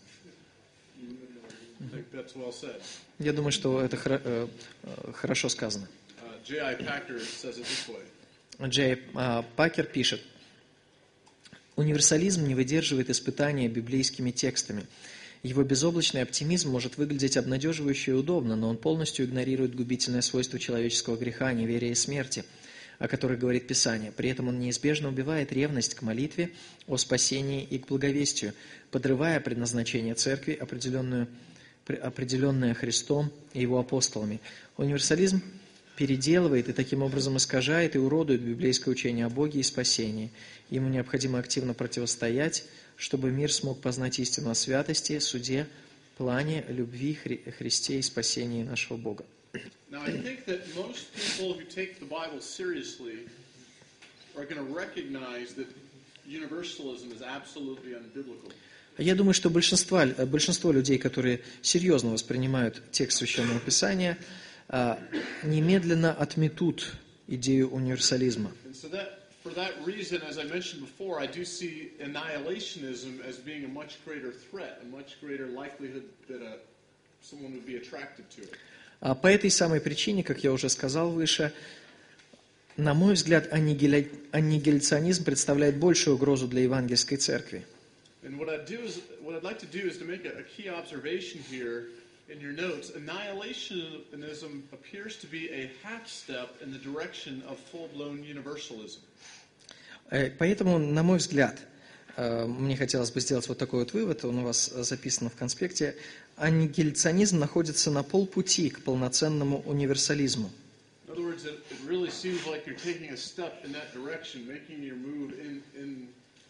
I think that's well said. Я думаю, что это хорошо сказано. J.I. Packer says it this way. Джей Пакер пишет: «Универсализм не выдерживает испытания библейскими текстами. Его безоблачный оптимизм может выглядеть обнадеживающе и удобно, но он полностью игнорирует губительное свойство человеческого греха, неверия и смерти, о которых говорит Писание. При этом он неизбежно убивает ревность к молитве о спасении и к благовестию, подрывая предназначение церкви, определенное Христом и его апостолами. Универсализм переделывает и таким образом искажает и уродует библейское учение о Боге и спасении. Ему необходимо активно противостоять, чтобы мир смог познать истину о святости, суде, плане, любви, Христе и спасении нашего Бога». Now, I think that most people who take the Bible seriously are going to recognize that universalism is absolutely unbiblical. Я думаю, что большинство людей, которые серьезно воспринимают текст Священного Писания, немедленно отметут идею универсализма. And so for that reason, as I mentioned before, I do see annihilationism as being a much greater threat, a much greater likelihood that someone would be attracted to it. По этой самой причине, как я уже сказал выше, на мой взгляд, аннигиляционизм представляет большую угрозу для евангельской церкви. And what I'd like to do is to make a key observation here in your notes. Annihilationism appears to be a half step in the direction of full-blown universalism. Поэтому, на мой взгляд, мне хотелось бы сделать вот такой вот вывод, он у вас записан в конспекте. Аннигиляционизм находится на полпути к полноценному универсализму. In other words, it really seems like you're taking a step in that direction, making your move in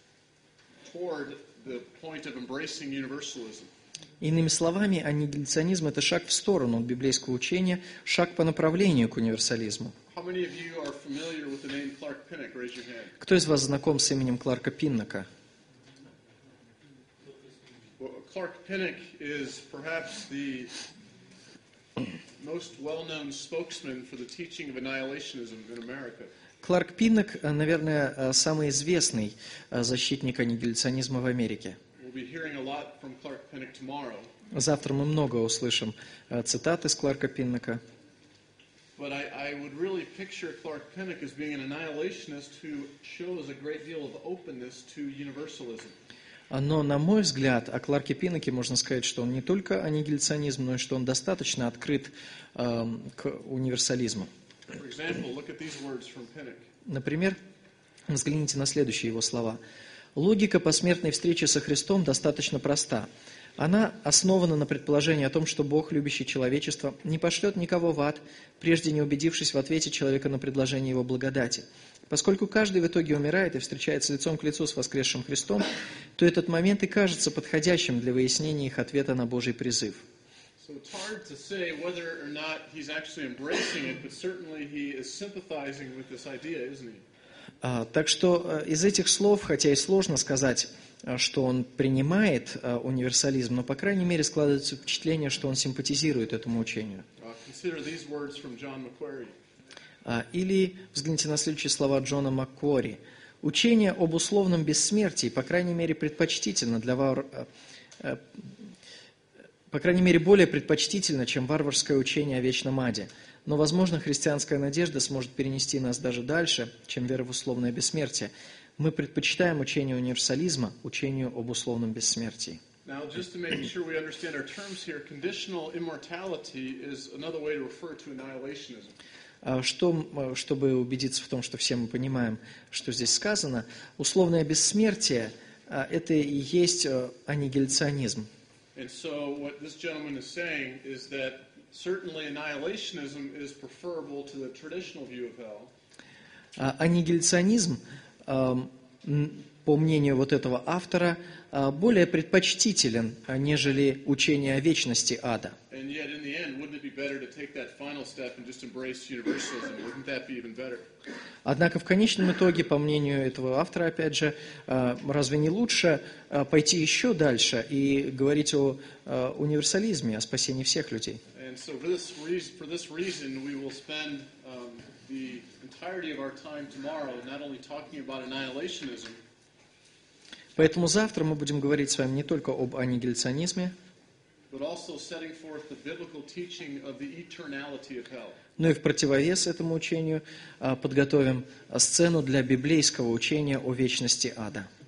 toward the point of embracing universalism. Иными словами, аннигиляционизм – это шаг в сторону от библейского учения, шаг по направлению к универсализму. How many of you are familiar with the name Clark Pinnock? Raise your hand. Кто из вас знаком с именем Кларка Пиннока? Well, Clark Pinnock is perhaps the most well-known spokesman for the teaching of annihilationism in America. Кларк Пиннок, наверное, самый известный защитник аннигиляционизма в Америке. We'll be hearing a lot from Clark Pinnock tomorrow. Завтра мы много услышим цитат из Кларка Пиннока. But I would really picture Clark Pinnock as being an annihilationist who shows a great deal of openness to universalism. Но, на мой взгляд, о Кларке Пинноке можно сказать, что он не только аннигиляционизм, но и что он достаточно открыт к универсализму. For example, look at these words from Pinnock. Например, взгляните на следующие его слова. «Логика посмертной встречи со Христом достаточно проста. Она основана на предположении о том, что Бог, любящий человечество, не пошлет никого в ад, прежде не убедившись в ответе человека на предложение его благодати. Поскольку каждый в итоге умирает и встречается лицом к лицу с воскресшим Христом, то этот момент и кажется подходящим для выяснения их ответа на Божий призыв». So it's hard to say whether or not he's actually embracing it, but certainly he is sympathizing with this idea, isn't he? Так что из этих слов, хотя и сложно сказать, что он принимает универсализм, но, по крайней мере, складывается впечатление, что он симпатизирует этому учению. Consider these words from John Macquarie. Или взгляните на следующие слова Джона Маккуари. «Учение об условном бессмертии, по крайней мере, более предпочтительно, чем варварское учение о вечном аде. Но, возможно, христианская надежда сможет перенести нас даже дальше, чем вера в условное бессмертие. Мы предпочитаем учение универсализма учению об условном бессмертии». Now, just to make sure we understand our terms here, conditional immortality is another way to refer to annihilationism. Чтобы убедиться в том, что все мы понимаем, что здесь сказано, условное бессмертие это и есть аннигиляционизм. And so what this gentleman is saying is that certainly annihilationism is preferable to the traditional view of hell. Аннигиляционизм, по мнению вот этого автора, более предпочтителен, нежели учение о вечности ада. And yet in the end, wouldn't it be better to take that final step and just embrace universalism? Wouldn't that be even better? Однако в конечном итоге, по мнению этого автора, опять же, разве не лучше пойти еще дальше и говорить о универсализме, о спасении всех людей? And so for this reason, we will spend the entirety of our time tomorrow not only talking about annihilationism, Поэтому завтра мы будем говорить с вами не только об аннигиляционизме, but also setting forth the biblical teaching of the eternality of hell. но и в противовес этому учению подготовим сцену для библейского учения о вечности ада.